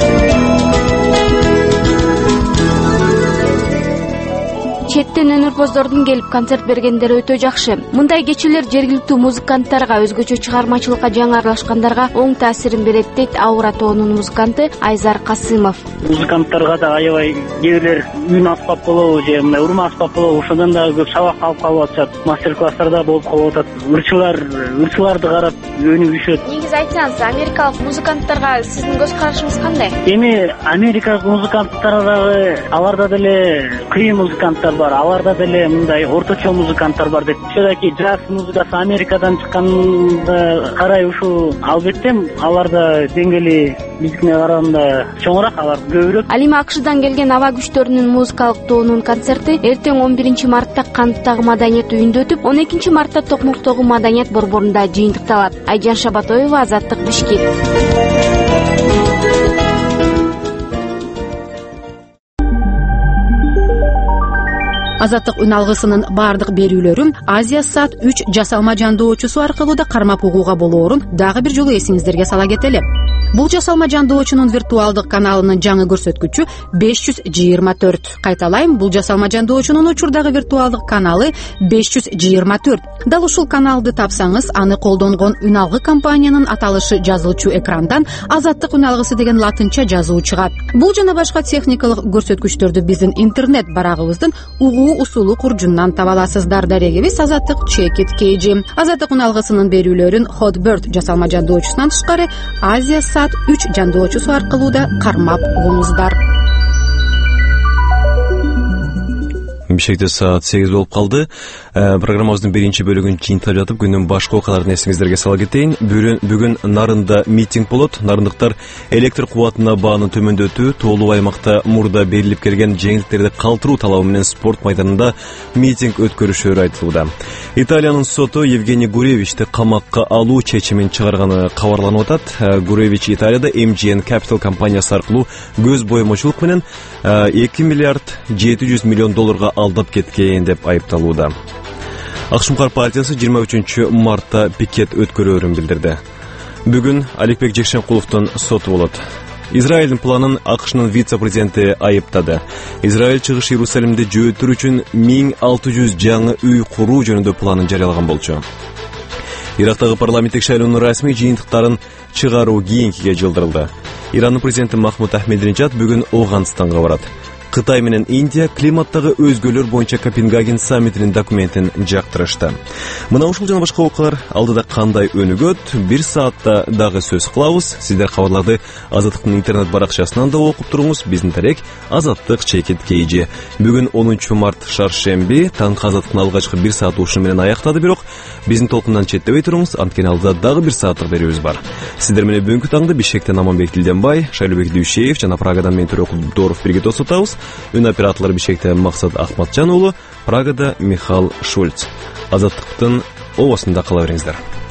Четтен өнөрпоздордун келип концерт бергендери өтө жакшы. Мындай кечелер жергиликтүү музыканттарга, өзгөчө чыгармачылыкка жаңы аралашкандарга оң таасирин берет дейт Аура тоонун музыканты Айзар Касымов. Музыканттарга да аябай кээбилер үн аспап болобу же мындай урма аспап болобу, ошондон да көп сабак алып калып атышат. Мастер-класстарда болуп калып атат. Ырчылар, ырчыларды карап өнүгүшөт. Негизи айтсаңыз, америкалык музыканттарга сиздин көз карашыңыз кандай? Эми америкалык музыканттарда аларда деле кыйын музыканттар бар, аларда деле мындай орточо музыканттар бар деп. Ошондой джаз музыкасы Америкадан чыкканда карай ушул албетте аларда деңгээли биздикине караганда чоңураак, алар көбүрөөк. Ал эми АКШдан келген аба күчтөрүнүн музыкалык тоонун концерти эртең он биринчи мартта Канттагы маданият үйүндө өтүп, он экинчи мартта Токмоктогу маданият борборунда жыйынтыкталат. Айжан Шабатоева, Азаттык, Бишкек. Азаттык үн алгысынын бардык берүүлөрүн Азия Сат үч жасалма жандоочусу аркылуу да кармап угууга болоорун дагы бир жолу эсиңиздерге сала кетели. Бул жасалма жандоочунун виртуалдык каналынын жаңы көрсөткүчү беш жүз жыйырма төрт. Кайталайм, бул жасалма жандоочунун учурдагы виртуалдык каналы беш жүз жыйырма төрт. Дал ушул каналды тапсаңыз, аны колдонгон үн алгы компаниянын аталышы жазылчу экрандан Азаттык үн алгысы деген латынча жазуу чыгат. Бул жана башка техникалык көрсөткүчтөрдү биздин интернет барагыбыздын угуу усулу куржундан таба аласыздар. Дарегибиз Азаттык Чекит Кейджи. Азаттык үн алгысынын берүүлөрүн Hotbird жасалма жандоочусунан тышкары Азия Сат үч жандоочусу аркылуу да кармап угуңуздар. Бишкекте саат сегиз болуп калды. Программабыздын биринчи бөлүгүн жыйынтыктап жатып, күндүн башка окуяларын эсиңиздерге сала кетейин. Бүгүн Нарында митинг болот. Нарындыктар электр кубатына бааны төмөндөтүү, тоолуу аймакта мурда берилип келген жеңилдиктерди калтыруу талабы менен спорт майданында митинг өткөрүшөрү айтылууда. Италиянын соту Евгений Гуревичти камакка алуу чечимин чыгарганы кабарланып атат. Гуревич Италияда эм джи эн Capital компаниясы аркылуу көз боемочулук менен эки миллиард жети жүз миллион долларга алдап кеткен деп айыпталууда. Акшумкар партиясы жыйырма үчүнчү мартта пикет өткөрөөрүн билдирди. Бүгүн Аликбек Жекшенкуловдун соту болот. Израилдин планын АКШнын вице-президенти айыптады. Израиль чыгыш Иерусалимди жөөтөр үчүн миң алты жүз жаңы үй куруу жөнүндө планын жарыялаган болчу. Ирактагы парламенттик шайлоонун расмий жыйынтыктарын чыгаруу кийинкиге жылдырылды. Ирандын президенти Махмуд Ахмединежад бүгүн Афганистанга барат. Кытай менен Индия климаттагы өзгөлөр боюнча Копенгаген саммитинин документин жактырышты. Мына ушул жана башка окуялар алдыда кандай өнүгөт, бир саатта дагы сөз кылабыз. Сиздер кабарларды Азаттыктын интернет баракчасынан да окуп туруңуз. Биздин тарек Азаттык чекит кейжи. Бүгүн онунчу март шаршемби, таңкы Азаттыктын алгачкы бир саат ушуну менен аяктады, бирок биздин толкундан четтебей туруңуз, анткени алдыда дагы бир сааттык берүүбүз бар. Сиздер менен бүгүнкү таңды Бишкектен Аманбек Дилденбай, Шайлообек Дүйшеев жана Прагадан мен Төрөкул Доров бирге тосутабыз. Үн операторлор Бишкекте Максат Ахматжан уулу, Прагада Михаил Шульц. Азаттыктын обосунда кала бериңиздер.